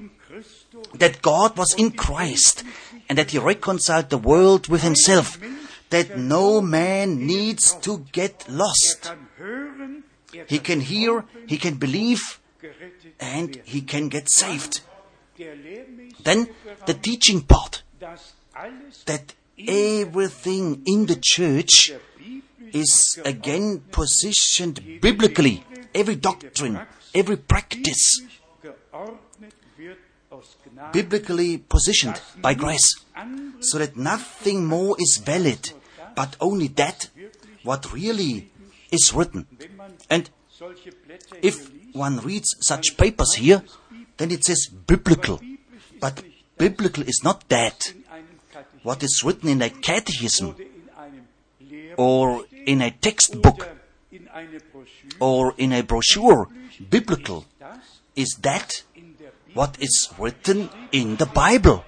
that God was in Christ, and that He reconciled the world with Himself, that no man needs to get lost. kann hören, er He can hear, he can believe, gerettet and werden. he can get saved. Der lehrmäßige Then the Bereich, teaching part, dass alles that everything in the church der Bibel is again positioned biblically. Every doctrine, every practice, geordnet wird aus Gnade, biblically positioned by grace, andere so that nothing more is valid, but only that what really is written. wenn man And solche Blätter if hier liest, one reads such papers here, then it says biblical. But biblical is not that in einem Katechismus what is written in a catechism oder in einem Lehrbuch or in a textbook oder in eine Broschüre, or in a brochure. Biblical das is that in der Bibel what is written in the Bible.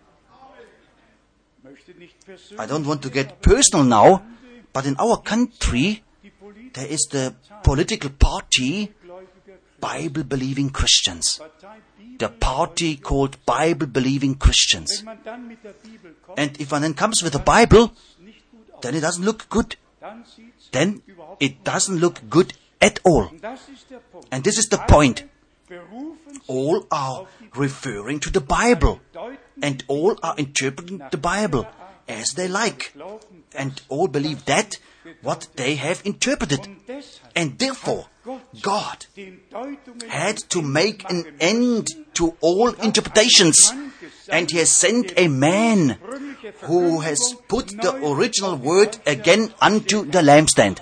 möchte nicht I persönlich don't want to get personal now, but in our country die Politik there is the political party, gläubiger Bible-believing Christians. The party called Bible-believing Christians. And if one then comes with the Bible, then it doesn't look good. Then it doesn't look good at all. And this is the point. All are referring to the Bible. And all are interpreting the Bible as they like. And all believe that what they have interpreted. And therefore, God had to make an end to all interpretations. And He has sent a man who has put the original word again unto the lampstand.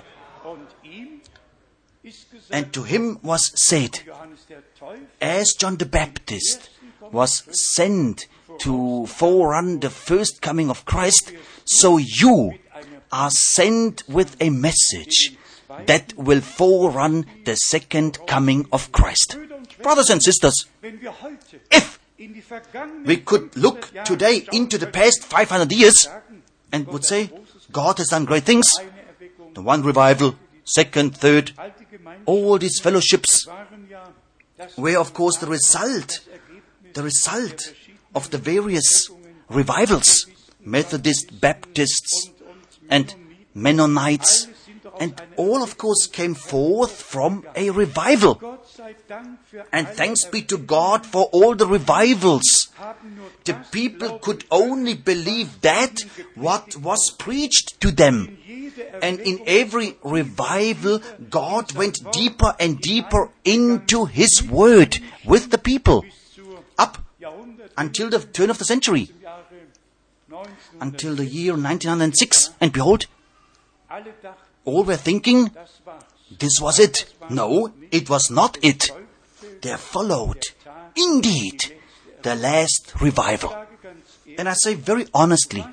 And to him was said, as John the Baptist was sent to forerun the first coming of Christ, so you are sent with a message that will forerun the second coming of Christ. Brothers and sisters, if we could look today into the past five hundred years and would say, God has done great things, the one revival, second, third, all these fellowships were of course the result, the result of the various revivals, Methodists, Baptists, and Mennonites, and all of course came forth from a revival. And thanks be to God for all the revivals. The people could only believe that what was preached to them. And in every revival, God went deeper and deeper into His Word with the people. Up until the turn of the century. Until the year nineteen oh six. And behold, all were thinking, this was it. No, it was not it. There followed, indeed, the last revival. And I say very honestly,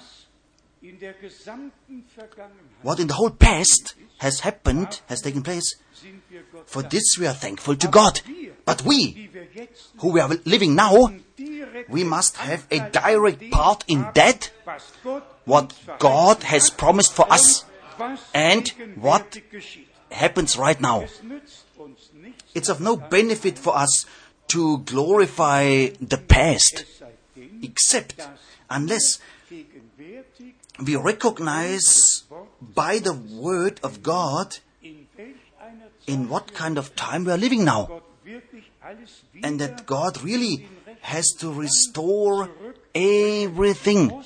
what in the whole past has happened, has taken place, for this we are thankful to God. But we, who we are living now, we must have a direct part in that, what God has promised for us, and what happens right now. It's of no benefit for us to glorify the past, except unless we recognize by the Word of God in what kind of time we are living now. And that God really has to restore everything.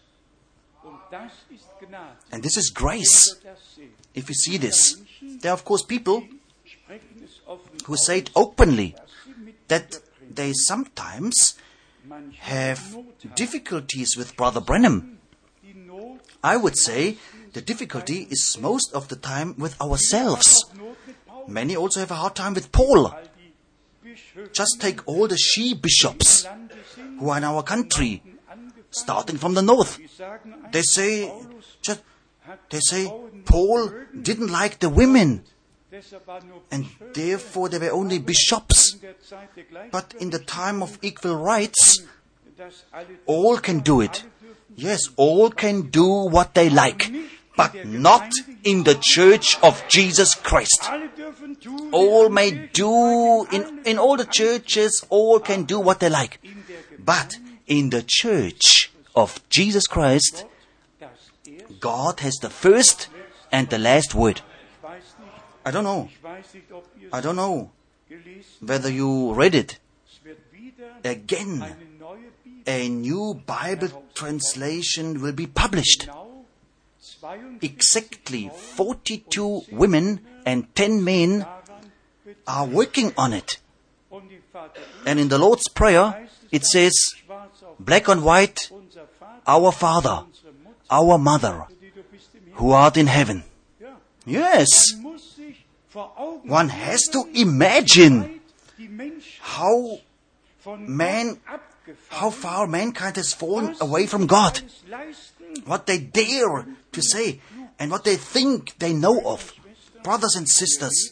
And this is grace. If you see this, there are of course people who say it openly, that they sometimes have difficulties with Brother Branham. I would say the difficulty is most of the time with ourselves. Many also have a hard time with Paul. Just take all the she-bishops who are in our country, starting from the north. They say, just, they say, Paul didn't like the women, and therefore they were only bishops. But in the time of equal rights, all can do it. Yes, all can do what they like, but not in the Church of Jesus Christ. All may do, in, in all the churches, all can do what they like. But in the Church of Jesus Christ, God has the first and the last word. I don't know. I don't know whether you read it. Again, a new Bible translation will be published. Exactly forty-two women and ten men are working on it. And in the Lord's Prayer, it says, black on white, our Father, our Mother, who art in heaven. Yes. One has to imagine how man, how far mankind has fallen away from God. What they dare to say and what they think they know of. Brothers and sisters,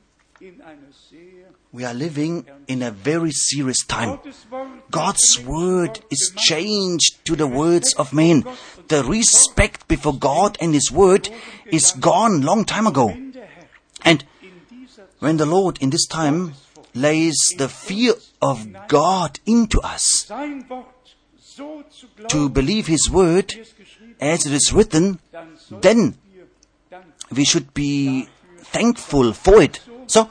we are living in a very serious time. God's word is changed to the words of men. The respect before God and His word is gone long time ago. And when the Lord in this time lays the fear of God into us, sein Wort so zu glauben, to believe His word wie es geschrieben as it is written, dann sollten then wir danken. we should be thankful for it. So,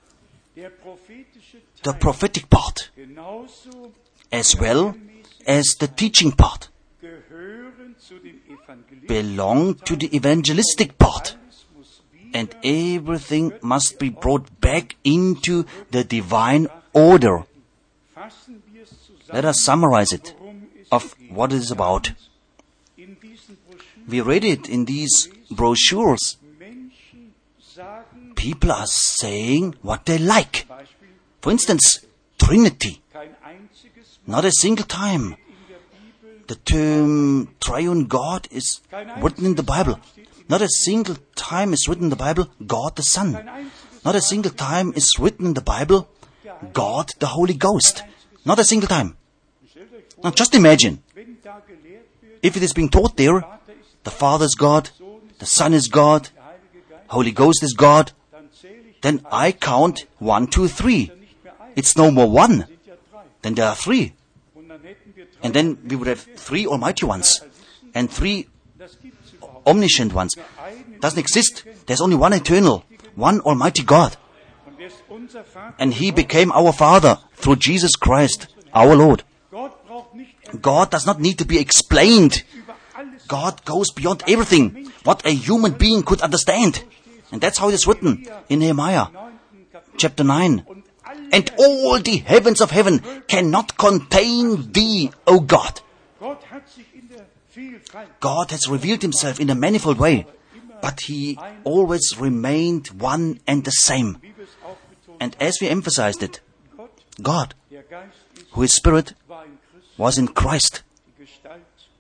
Der prophetische the Teil prophetic part, genauso as well as the teaching part, gehören zu dem Evangelisten. belong to the evangelistic part. Alles muss wieder And everything must be brought back into the divine order. fassen wir es zusammen, Let us summarize it worum es of geht. what it is about. In diesen Broschüren We read it in these brochures. Menschen sagen, People are saying what they like. Beispiel, For instance, Trinity. kein einziges Not a single time in der Bibel, the term triune God is written in the Bible. Not a single time is written in the Bible, God the Son. kein einziges Not a single time is written in the Bible, God the Holy Ghost. Not a single time. Stellt euch vor, Now just imagine, wenn da gelehrt wird, if it is being taught there, Vater ist the Father is God, the Son is God, der Heilige Geist, Holy Ghost is God, dann zähle ich then I count one, two, three. nicht mehr ein, It's no more one, sind ja drei. then there are three. Und dann hätten wir drei, And then we would have three almighty ones and three das gibt es überhaupt omniscient ones. Doesn't exist. There's only one eternal, one almighty God. nicht. Und der ist unser Vater. And He became our Father through Jesus Christ, our Lord. Gott braucht nicht God does not need to be explained. über alles. God goes beyond everything what a human being could understand. And that's how it is written in Nehemiah neunten Kapitel. chapter nine. Und alle And all the heavens of heaven cannot contain thee, O God. Gott hat sich in der Vielfalt God has revealed Himself in a manifold way, but He always remained one and the same. wie wir es auch betont And as we emphasized it, Gott, God, der Geist ist, who is Spirit, war in Christus was in Christ die Gestalt,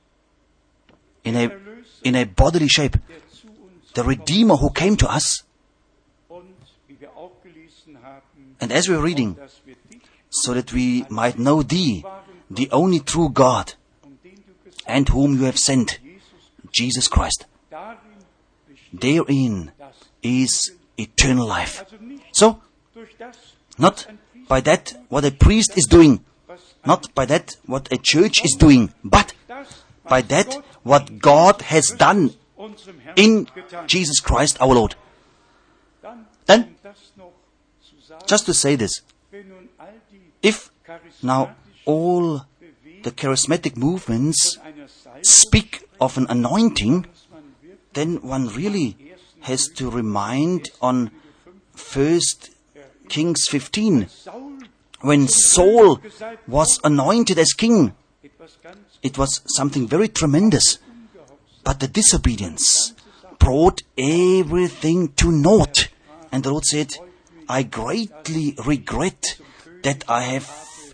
in a, in a bodily shape. der zu uns The Redeemer who came to us. und, wie wir auch gelesen haben, And as we are reading, dass wir dich, so that we might know Thee, the only true God, um den du gesandt and whom You have sent, Jesus, Jesus Christ. darin besteht Therein das. is eternal life. Also nicht So, durch das, not by that what a priest is doing, was not by that what a church is doing, but das, by that what God has done unserem Herrn in getan. Jesus Christ our Lord. Dann, Then, um das noch zu sagen, just to say this, wenn nun all die if now charismatischen all Bewegungen the charismatic movements von einer Salbung speak of an anointing, muss man wirklich then one really has to remind on First Kings fifteen, Saul when Saul was anointed as king. etwas ganz It was something very tremendous. But the disobedience brought everything to naught. And the Lord said, I greatly regret that I have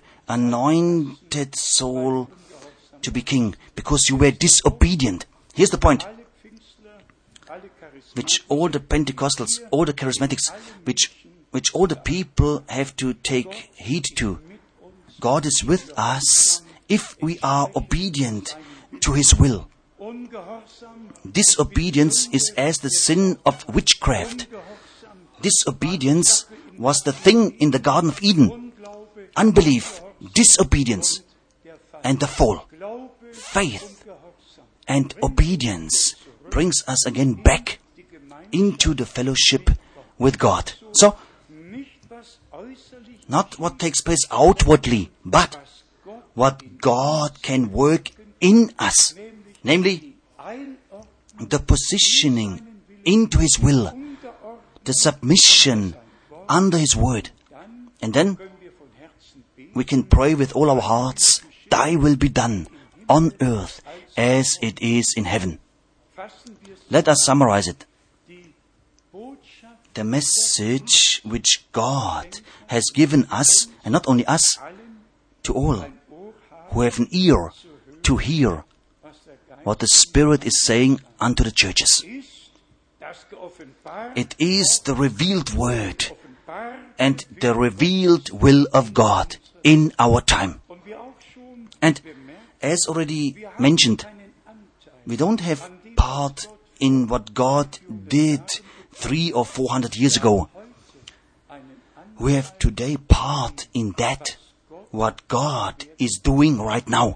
anointed Saul to be king, because you were disobedient. Here's the point, alle Pfingstler, alle Charismatiker, which all the Pentecostals, all the charismatics, which, which all the people have to take heed to. God is with us if we are obedient to His will. ungehorsam, Disobedience is as the sin of witchcraft. ungehorsam, Disobedience was the thing in the Garden of Eden. Unglaube, Unbelief, disobedience, der Fall. and the fall. Glaube Faith und Gehorsam. and obedience brings us again back Die Gemeinde into the fellowship with God. So, nicht was äußerlich, not what takes place outwardly, but was Gott what God can work in us. Namely, einordnet, the positioning into His will, unterordnet, the submission under His word. dann And then können wir von Herzen beten. we can pray with all our hearts, Thy will be done on earth as it is in heaven. Fassen wir es, Let us summarize it. die Botschaft The message which God has given us, and not only us, allen to all ein Ohr haben, who have an ear to hear was der Geist what the Spirit is saying unto the churches. ist, das geoffenbart, It is the revealed word offenbart, and the revealed will of God in our time. und wir auch schon And bemerkt, as already wir haben mentioned, keinen Anteil we don't have part in what God did three or four hundred years ago. einen Anteil We have today part in that, what God is doing right now.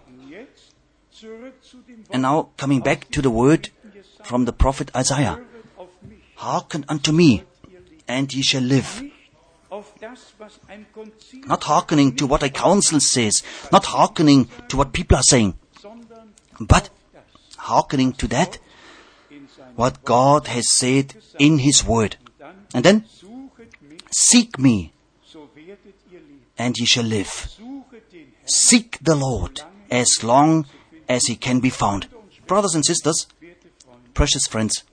And now coming back to the word from the prophet Isaiah. Hearken unto me, and ye shall live. Not hearkening to what a council says, not hearkening to what people are saying, but hearkening to that, what God has said in His word. And then, seek me, and ye shall live. Seek the Lord as long as He can be found. Brothers and sisters, precious friends,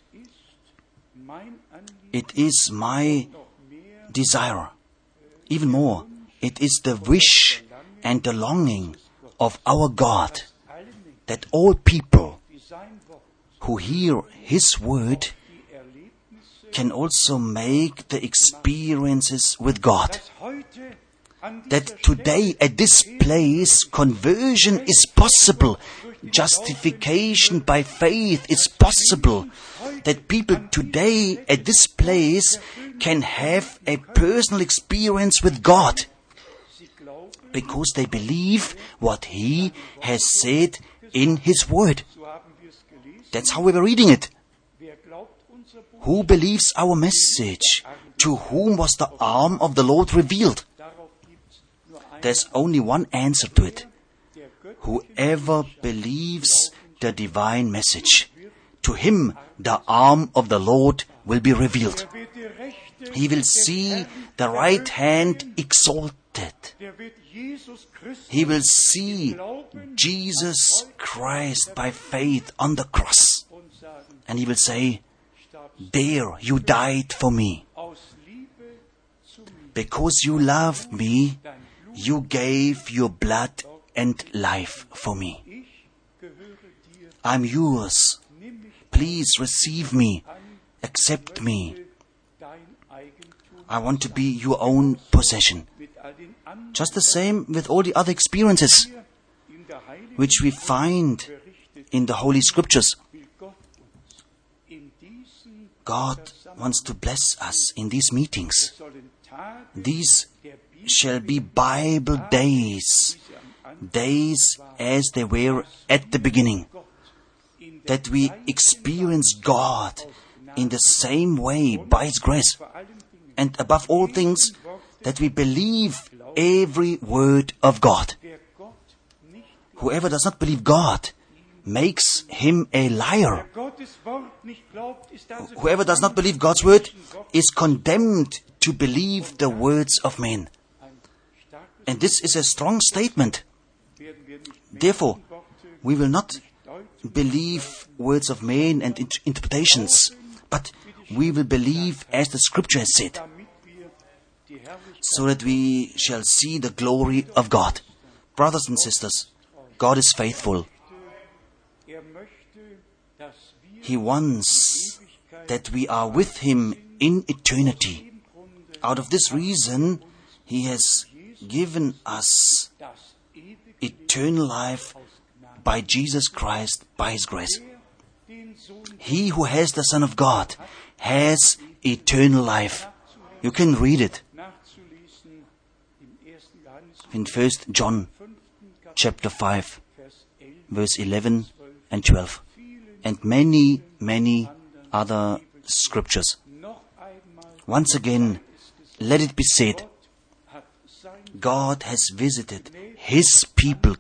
it is my desire, even more, it is the wish and the longing of our God that all people who hear His word can also make the experiences with God. That today at this place conversion is possible, justification by faith is possible. That people today at this place can have a personal experience with God because they believe what He has said in His word. That's how we were reading it. Who believes our message? To whom was the arm of the Lord revealed? There's only one answer to it. Whoever believes the divine message, to him the arm of the Lord will be revealed. He will see the right hand exalted. He will see Jesus Christ by faith on the cross. And he will say, there you died for me. Because you loved me, you gave your blood and life for me. I'm yours. Please receive me. Accept me. I want to be your own possession. Just the same with all the other experiences which we find in the Holy Scriptures. God wants to bless us in these meetings. These shall be Bible days, days as they were at the beginning, that we experience God in the same way by His grace, and above all things, that we believe every word of God. Whoever does not believe God makes him a liar. Whoever does not believe God's word is condemned to believe the words of men. And this is a strong statement. Therefore, we will not believe words of men and int- interpretations, but we will believe as the Scripture has said, so that we shall see the glory of God. Brothers and sisters, God is faithful. He wants that we are with Him in eternity. Out of this reason, He has given us eternal life by Jesus Christ, by His grace. He who has the Son of God has eternal life. You can read it in First John chapter five, verse eleven and twelve, and many, many other scriptures. Once again, let it be said, God has visited His people.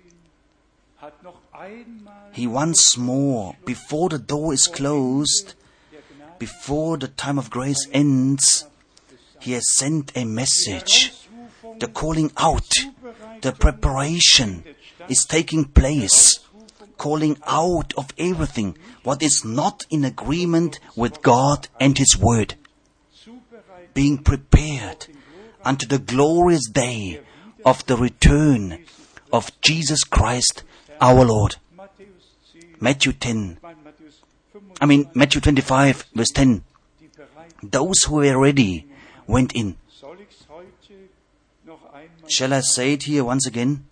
He once more, before the door is closed, before the time of grace ends, He has sent a message. The calling out, the preparation is taking place. Calling out of everything what is not in agreement with God and His Word. Being prepared unto the glorious day of the return of Jesus Christ our Lord. Matthew ten. I mean, Matthew twenty-five, verse ten. Those who were ready went in. Shall I say it here once again?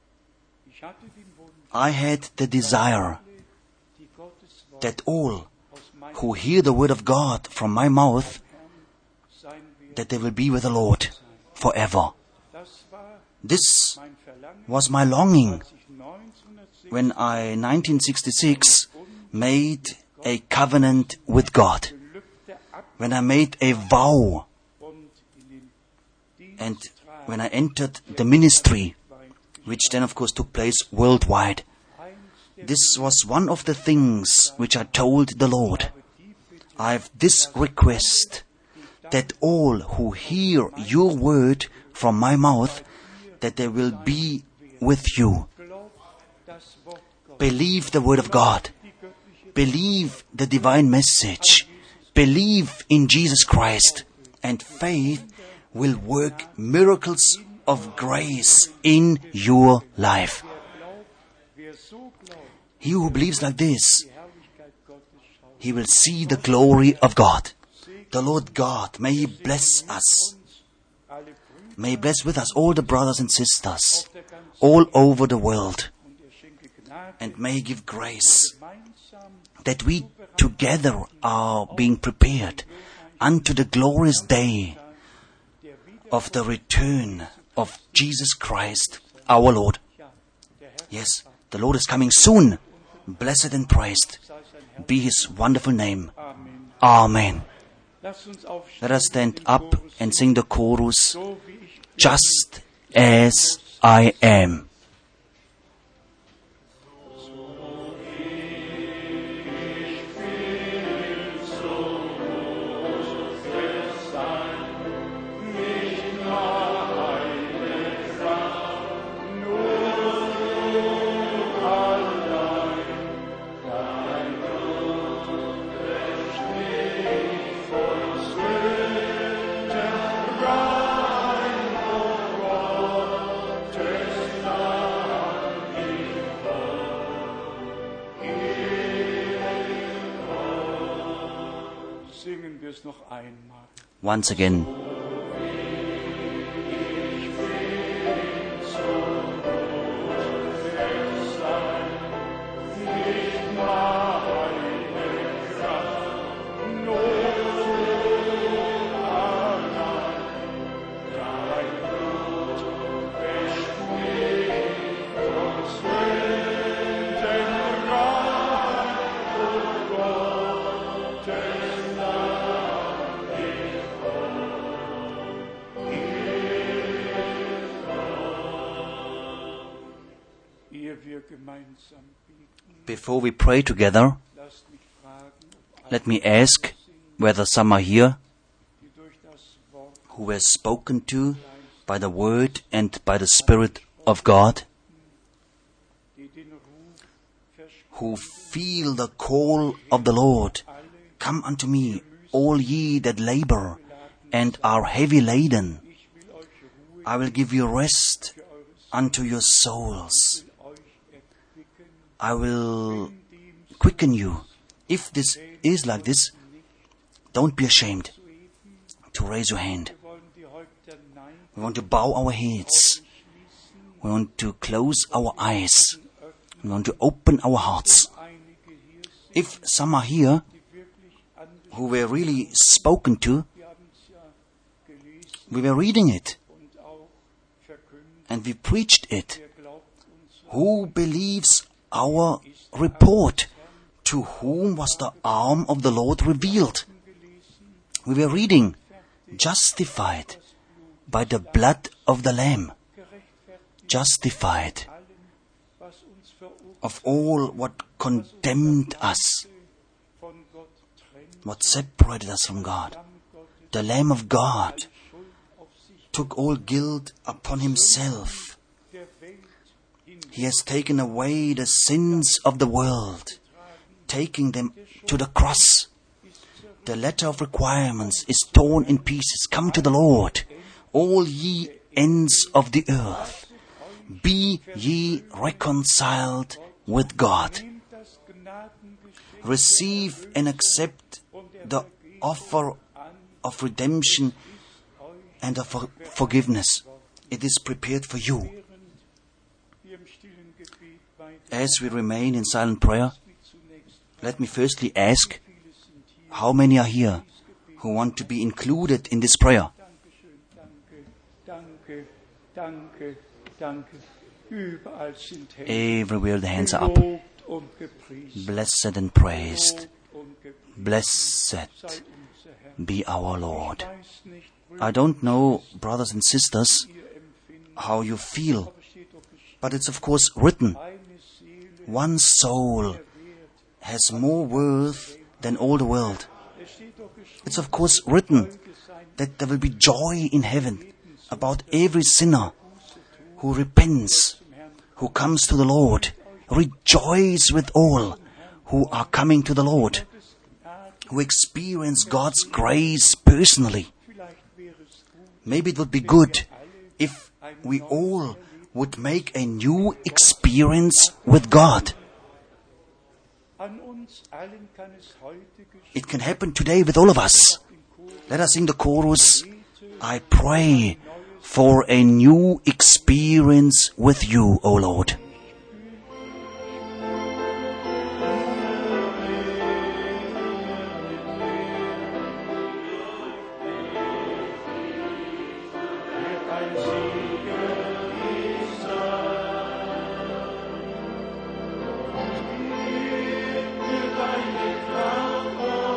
I had the desire that all who hear the word of God from my mouth, that they will be with the Lord forever. This was my longing when I, in nineteen sixty-six, made a covenant with God. When I made a vow and when I entered the ministry, which then of course took place worldwide. This was one of the things which I told the Lord. I have this request, that all who hear your word from my mouth, that they will be with you. Believe the word of God. Believe the divine message. Believe in Jesus Christ. And faith will work miracles of grace in your life. He who believes like this, he will see the glory of God. The Lord God, may He bless us. May He bless with us all the brothers and sisters all over the world. And may He give grace that we together are being prepared unto the glorious day of the return of Jesus Christ, our Lord. Yes, the Lord is coming soon. Blessed and praised be His wonderful name. Amen. Let us stand up and sing the chorus, Just as I am. Once again. Before we pray together, let me ask whether some are here who were spoken to by the Word and by the Spirit of God, who feel the call of the Lord. Come unto me, all ye that labor and are heavy laden. I will give you rest unto your souls. I will quicken you. If this is like this, don't be ashamed to raise your hand. We want to bow our heads. We want to close our eyes. We want to open our hearts. If some are here who were really spoken to, we were reading it and we preached it. Who believes our report? To whom was the arm of the Lord revealed? We were reading, justified by the blood of the Lamb, justified of all what condemned us, what separated us from God. The Lamb of God took all guilt upon Himself. He has taken away the sins of the world, taking them to the cross. The letter of requirements is torn in pieces. Come to the Lord, all ye ends of the earth. Be ye reconciled with God. Receive and accept the offer of redemption and of for- forgiveness. It is prepared for you. As we remain in silent prayer, let me firstly ask, how many are here who want to be included in this prayer? Danke, danke. Überall sind Hände. Everywhere the hands are up. Gelobt und gepriesen. Blessed and praised. Gelobt und gepriesen. Blessed Sei unser Herr. be our Lord. Ich weiß nicht, I don't know, brothers and sisters, ihr empfindet, how you feel, aber steht doch geschrieben, but it's of course written. eine Seele One soul wert. has more worth than all the world. Es steht doch geschrieben, It's of course written Folge sein that there will be joy in heaven about every sinner who repents, zum Herrn. who comes to the Lord. Rejoice with all who are coming to the Lord, who experience God's grace personally. Vielleicht wäre es gut, Maybe it would be good if we all would make a new experience with God. an uns allen kann es heute geschehen. It can happen today with all of us. Let us sing the chorus, I pray for a new experience with you, O Lord. Ein Segen ist für deine Kraft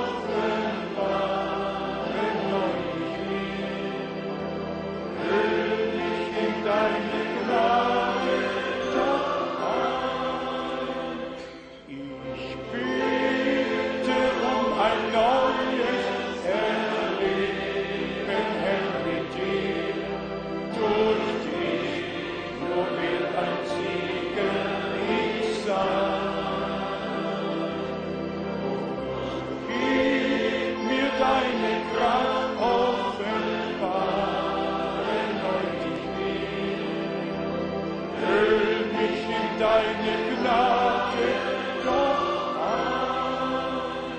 offenbaren neulich. Hüll mich in deine Gnade doch ein. Ich bitte um ein neues Erleben, Herr, mit dir. Durch dich nur wird ein Segen ich sein. Gib mir deine Kraft offenbaren neulich will. Hüll mich in deine Gnade doch ein.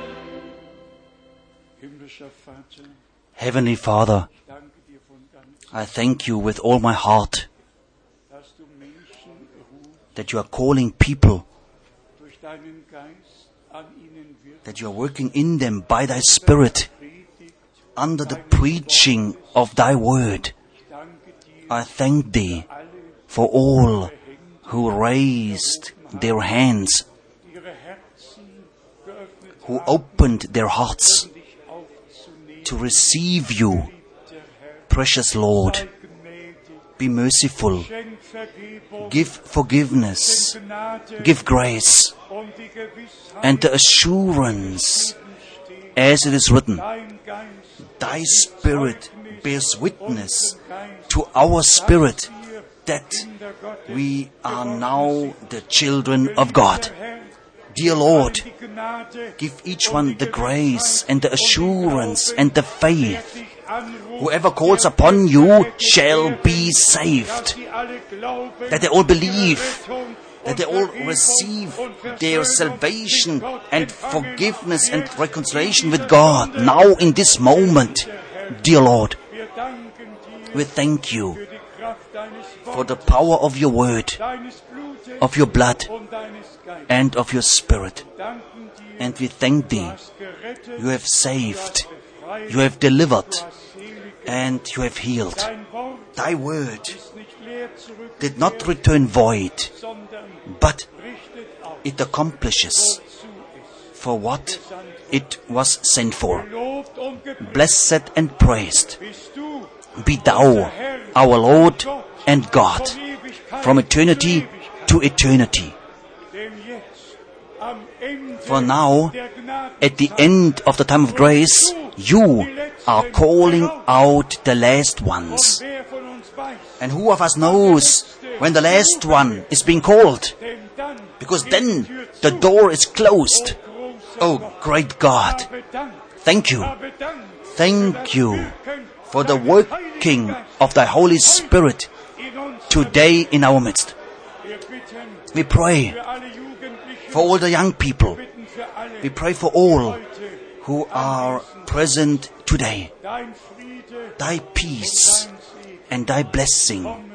Himmlischer Vater, Heavenly Father, ich danke dir von ganzem, I thank you with all my heart dass du Menschen rufst, that you are calling people, durch deinen Geist an ihnen wirkst, that you are working in them by thy Spirit, predigt. under the preaching of thy word. Ich danke dir, I thank thee alle, for all who raised their hands, die ihre Herzen geöffnet who haben, opened their hearts um dich aufzunehmen. to receive you. Geliebter Herr, Precious Lord, sei gnädig, be merciful, schenk Vergebung, give forgiveness, schenk Gnade give grace, und die Gewissheit, and the assurance, steht, as it is written, dein Geist, thy Spirit bears witness to our spirit that Kinder Gottes, we are now the children of God. Herr, Dear Lord, die Gnade, give each one the grace and the assurance and the faith. dich anruft, Whoever calls upon you shall be dass saved. sie alle glauben, That they all believe, Rettung that they all receive their salvation and forgiveness and reconciliation with God now in this moment. Dear Lord, Wir danken dir we thank you für die Kraft deines for the Wortes, power of your word, deines Blutes of your blood, und deines Geistes. and of your spirit. Danken dir, And we thank du thee. hast gerettet, You have saved, befreit, you have delivered, du hast selig gemacht. and you have healed. Dein Wort Thy word ist nicht leer zurückgekehrt, did not return void, sondern but richtet auf, it accomplishes zu es for what it was sent for. gelobt und gepriesen Blessed and praised bist du, be thou, our Lord and God, von Ewigkeit from zu eternity Ewigkeit. to eternity. Denn jetzt, am Ende For now, der Gnadenzeit, at the end of the time of grace, you are calling out the last ones. und wer von uns weiß, And who of us knows when the last one is being called? denn dann Because geht then die Tür the zu. door is closed. Großer Oh, Gott, great God, habe Dank, thank you. habe Dank Thank für das you Wirken for the deines working Heiligen of thy Holy Spirit in uns. today in our midst. Wir bitten We pray für alle Jugendlichen, for all the young people. bitten für alle We pray for all heute, who are present today. dein Friede, Thy peace dein Segen and thy blessing komme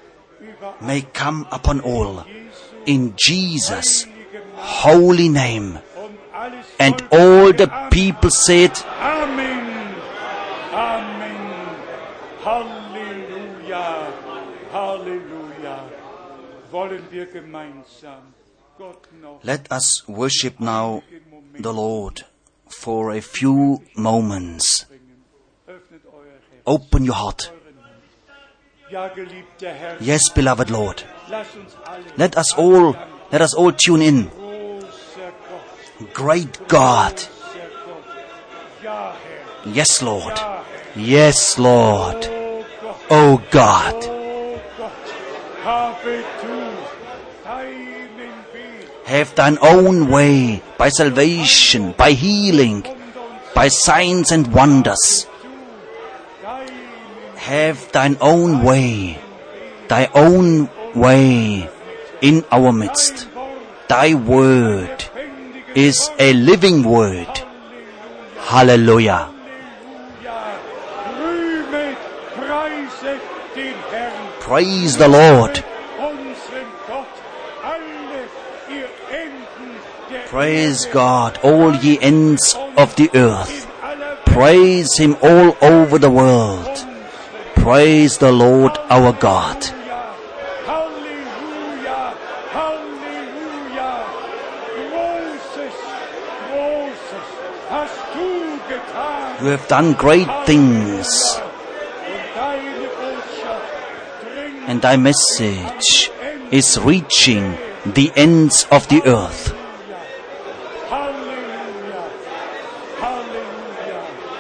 über may come upon all. Jesu In Jesus' heilige Namen holy name. und alles And Volk all sage the Amen. people said, Amen. Amen. Halleluja. Halleluja. Halleluja. Wollen wir gemeinsam Gott noch Let us worship now the Lord for a few moments. bringen? Öffnet euer Herz. Open your heart. Ja, geliebter Herr, Yes, beloved Lord. lass uns alle Let us all, let us all tune in. großer Gott, Great God. großer Gott. Ja, Herr, Yes, Lord. ja, Herr. Yes, Lord. Oh Oh Gott, God. oh Gott, habe du deinen Weg Have thine own way by salvation, by healing, by signs and wonders. zu deinen Have thine own way, thy own way in our midst. Thy word is a living word. Hallelujah. Halleluja. Rühmet, preiset den Herrn, Praise the Lord. unseren Gott, alle ihr Enden der Praise Erde, God, all ye ends of the earth. in aller Praise him all over the world. unseren Praise the Lord our God. Halleluja, Halleluja, Großes, Großes hast du getan. You have done great things, Und deine Botschaft dringt and thy message is reaching the ends of the earth. Halleluja, Halleluja,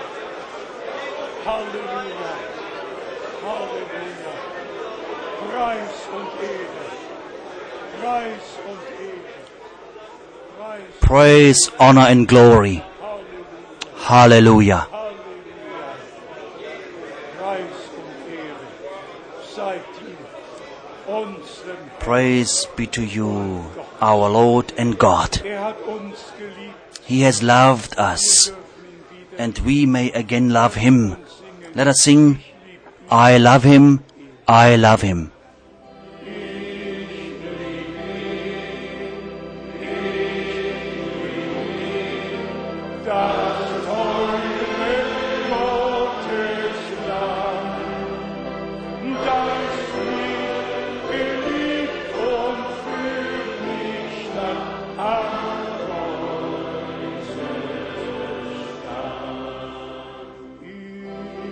Halleluja, Halleluja. Preis und Ehre, Preis und Ehre, Preis, Praise, honor, and glory. Halleluja, Hallelujah. Halleluja. Preis und Ehre sei dir, unserem Herrn. Praise be to you, our Lord and God. Er hat uns geliebt, He has loved us, dürfen ihn wieder and we may again love him. Let us sing, I love him, I love him. das teure Gottes Lamm, das mich geliebt und für mich starb am Kreuze starb. Ich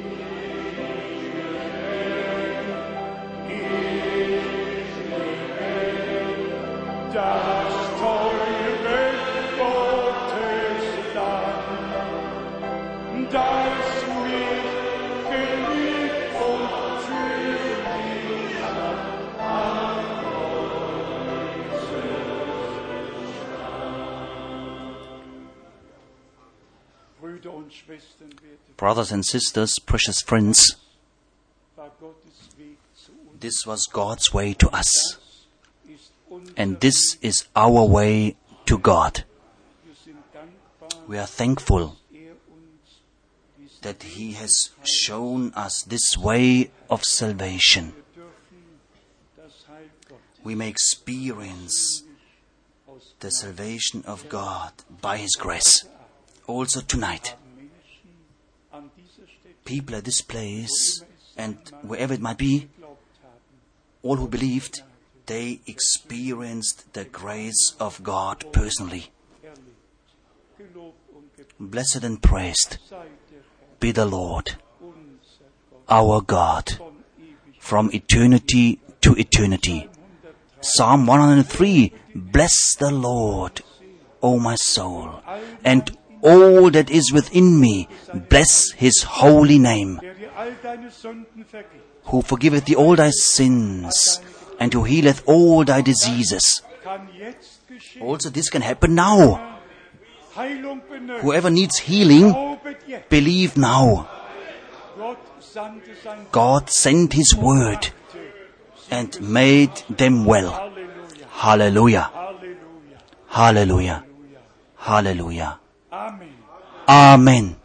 schlage, das teure Gottes Lamm, das mich geliebt und für mich am Kreuz starb. Brüder und Schwestern, werte, Brothers and sisters, precious friends, war Gottes Weg zu uns. this was God's way to us, Ist unser and this is our way to God. Wir sind dankbar, We are thankful er uns dies that He has shown us this way of salvation. Wir dürfen das Heil Gottes We may experience aus the salvation of God by His grace. Also tonight, Menschen an dieser Stätte people at this place and wherever it might be, geglaubt haben. all who believed, they experienced the grace of God personally. Erlebt, gelobt und gepriesen Blessed and praised sei der Herr, be the Lord, unser Gott, our God, von ewig. from eternity to eternity. Psalm one hundred three, bless the Lord, O my soul, and all that is within me, bless His holy name, Der dir all deine Sünden vergibt, who forgiveth thee all thy sins, and who healeth all thy diseases. kann jetzt geschehen. Also this can happen now. Heilung benötigt. Whoever needs healing, Glaubet jetzt. believe now. Gott sandte sein God sent His word and made them well. Halleluja. Hallelujah. Halleluja. Hallelujah. Halleluja. Hallelujah. Amen. Amen.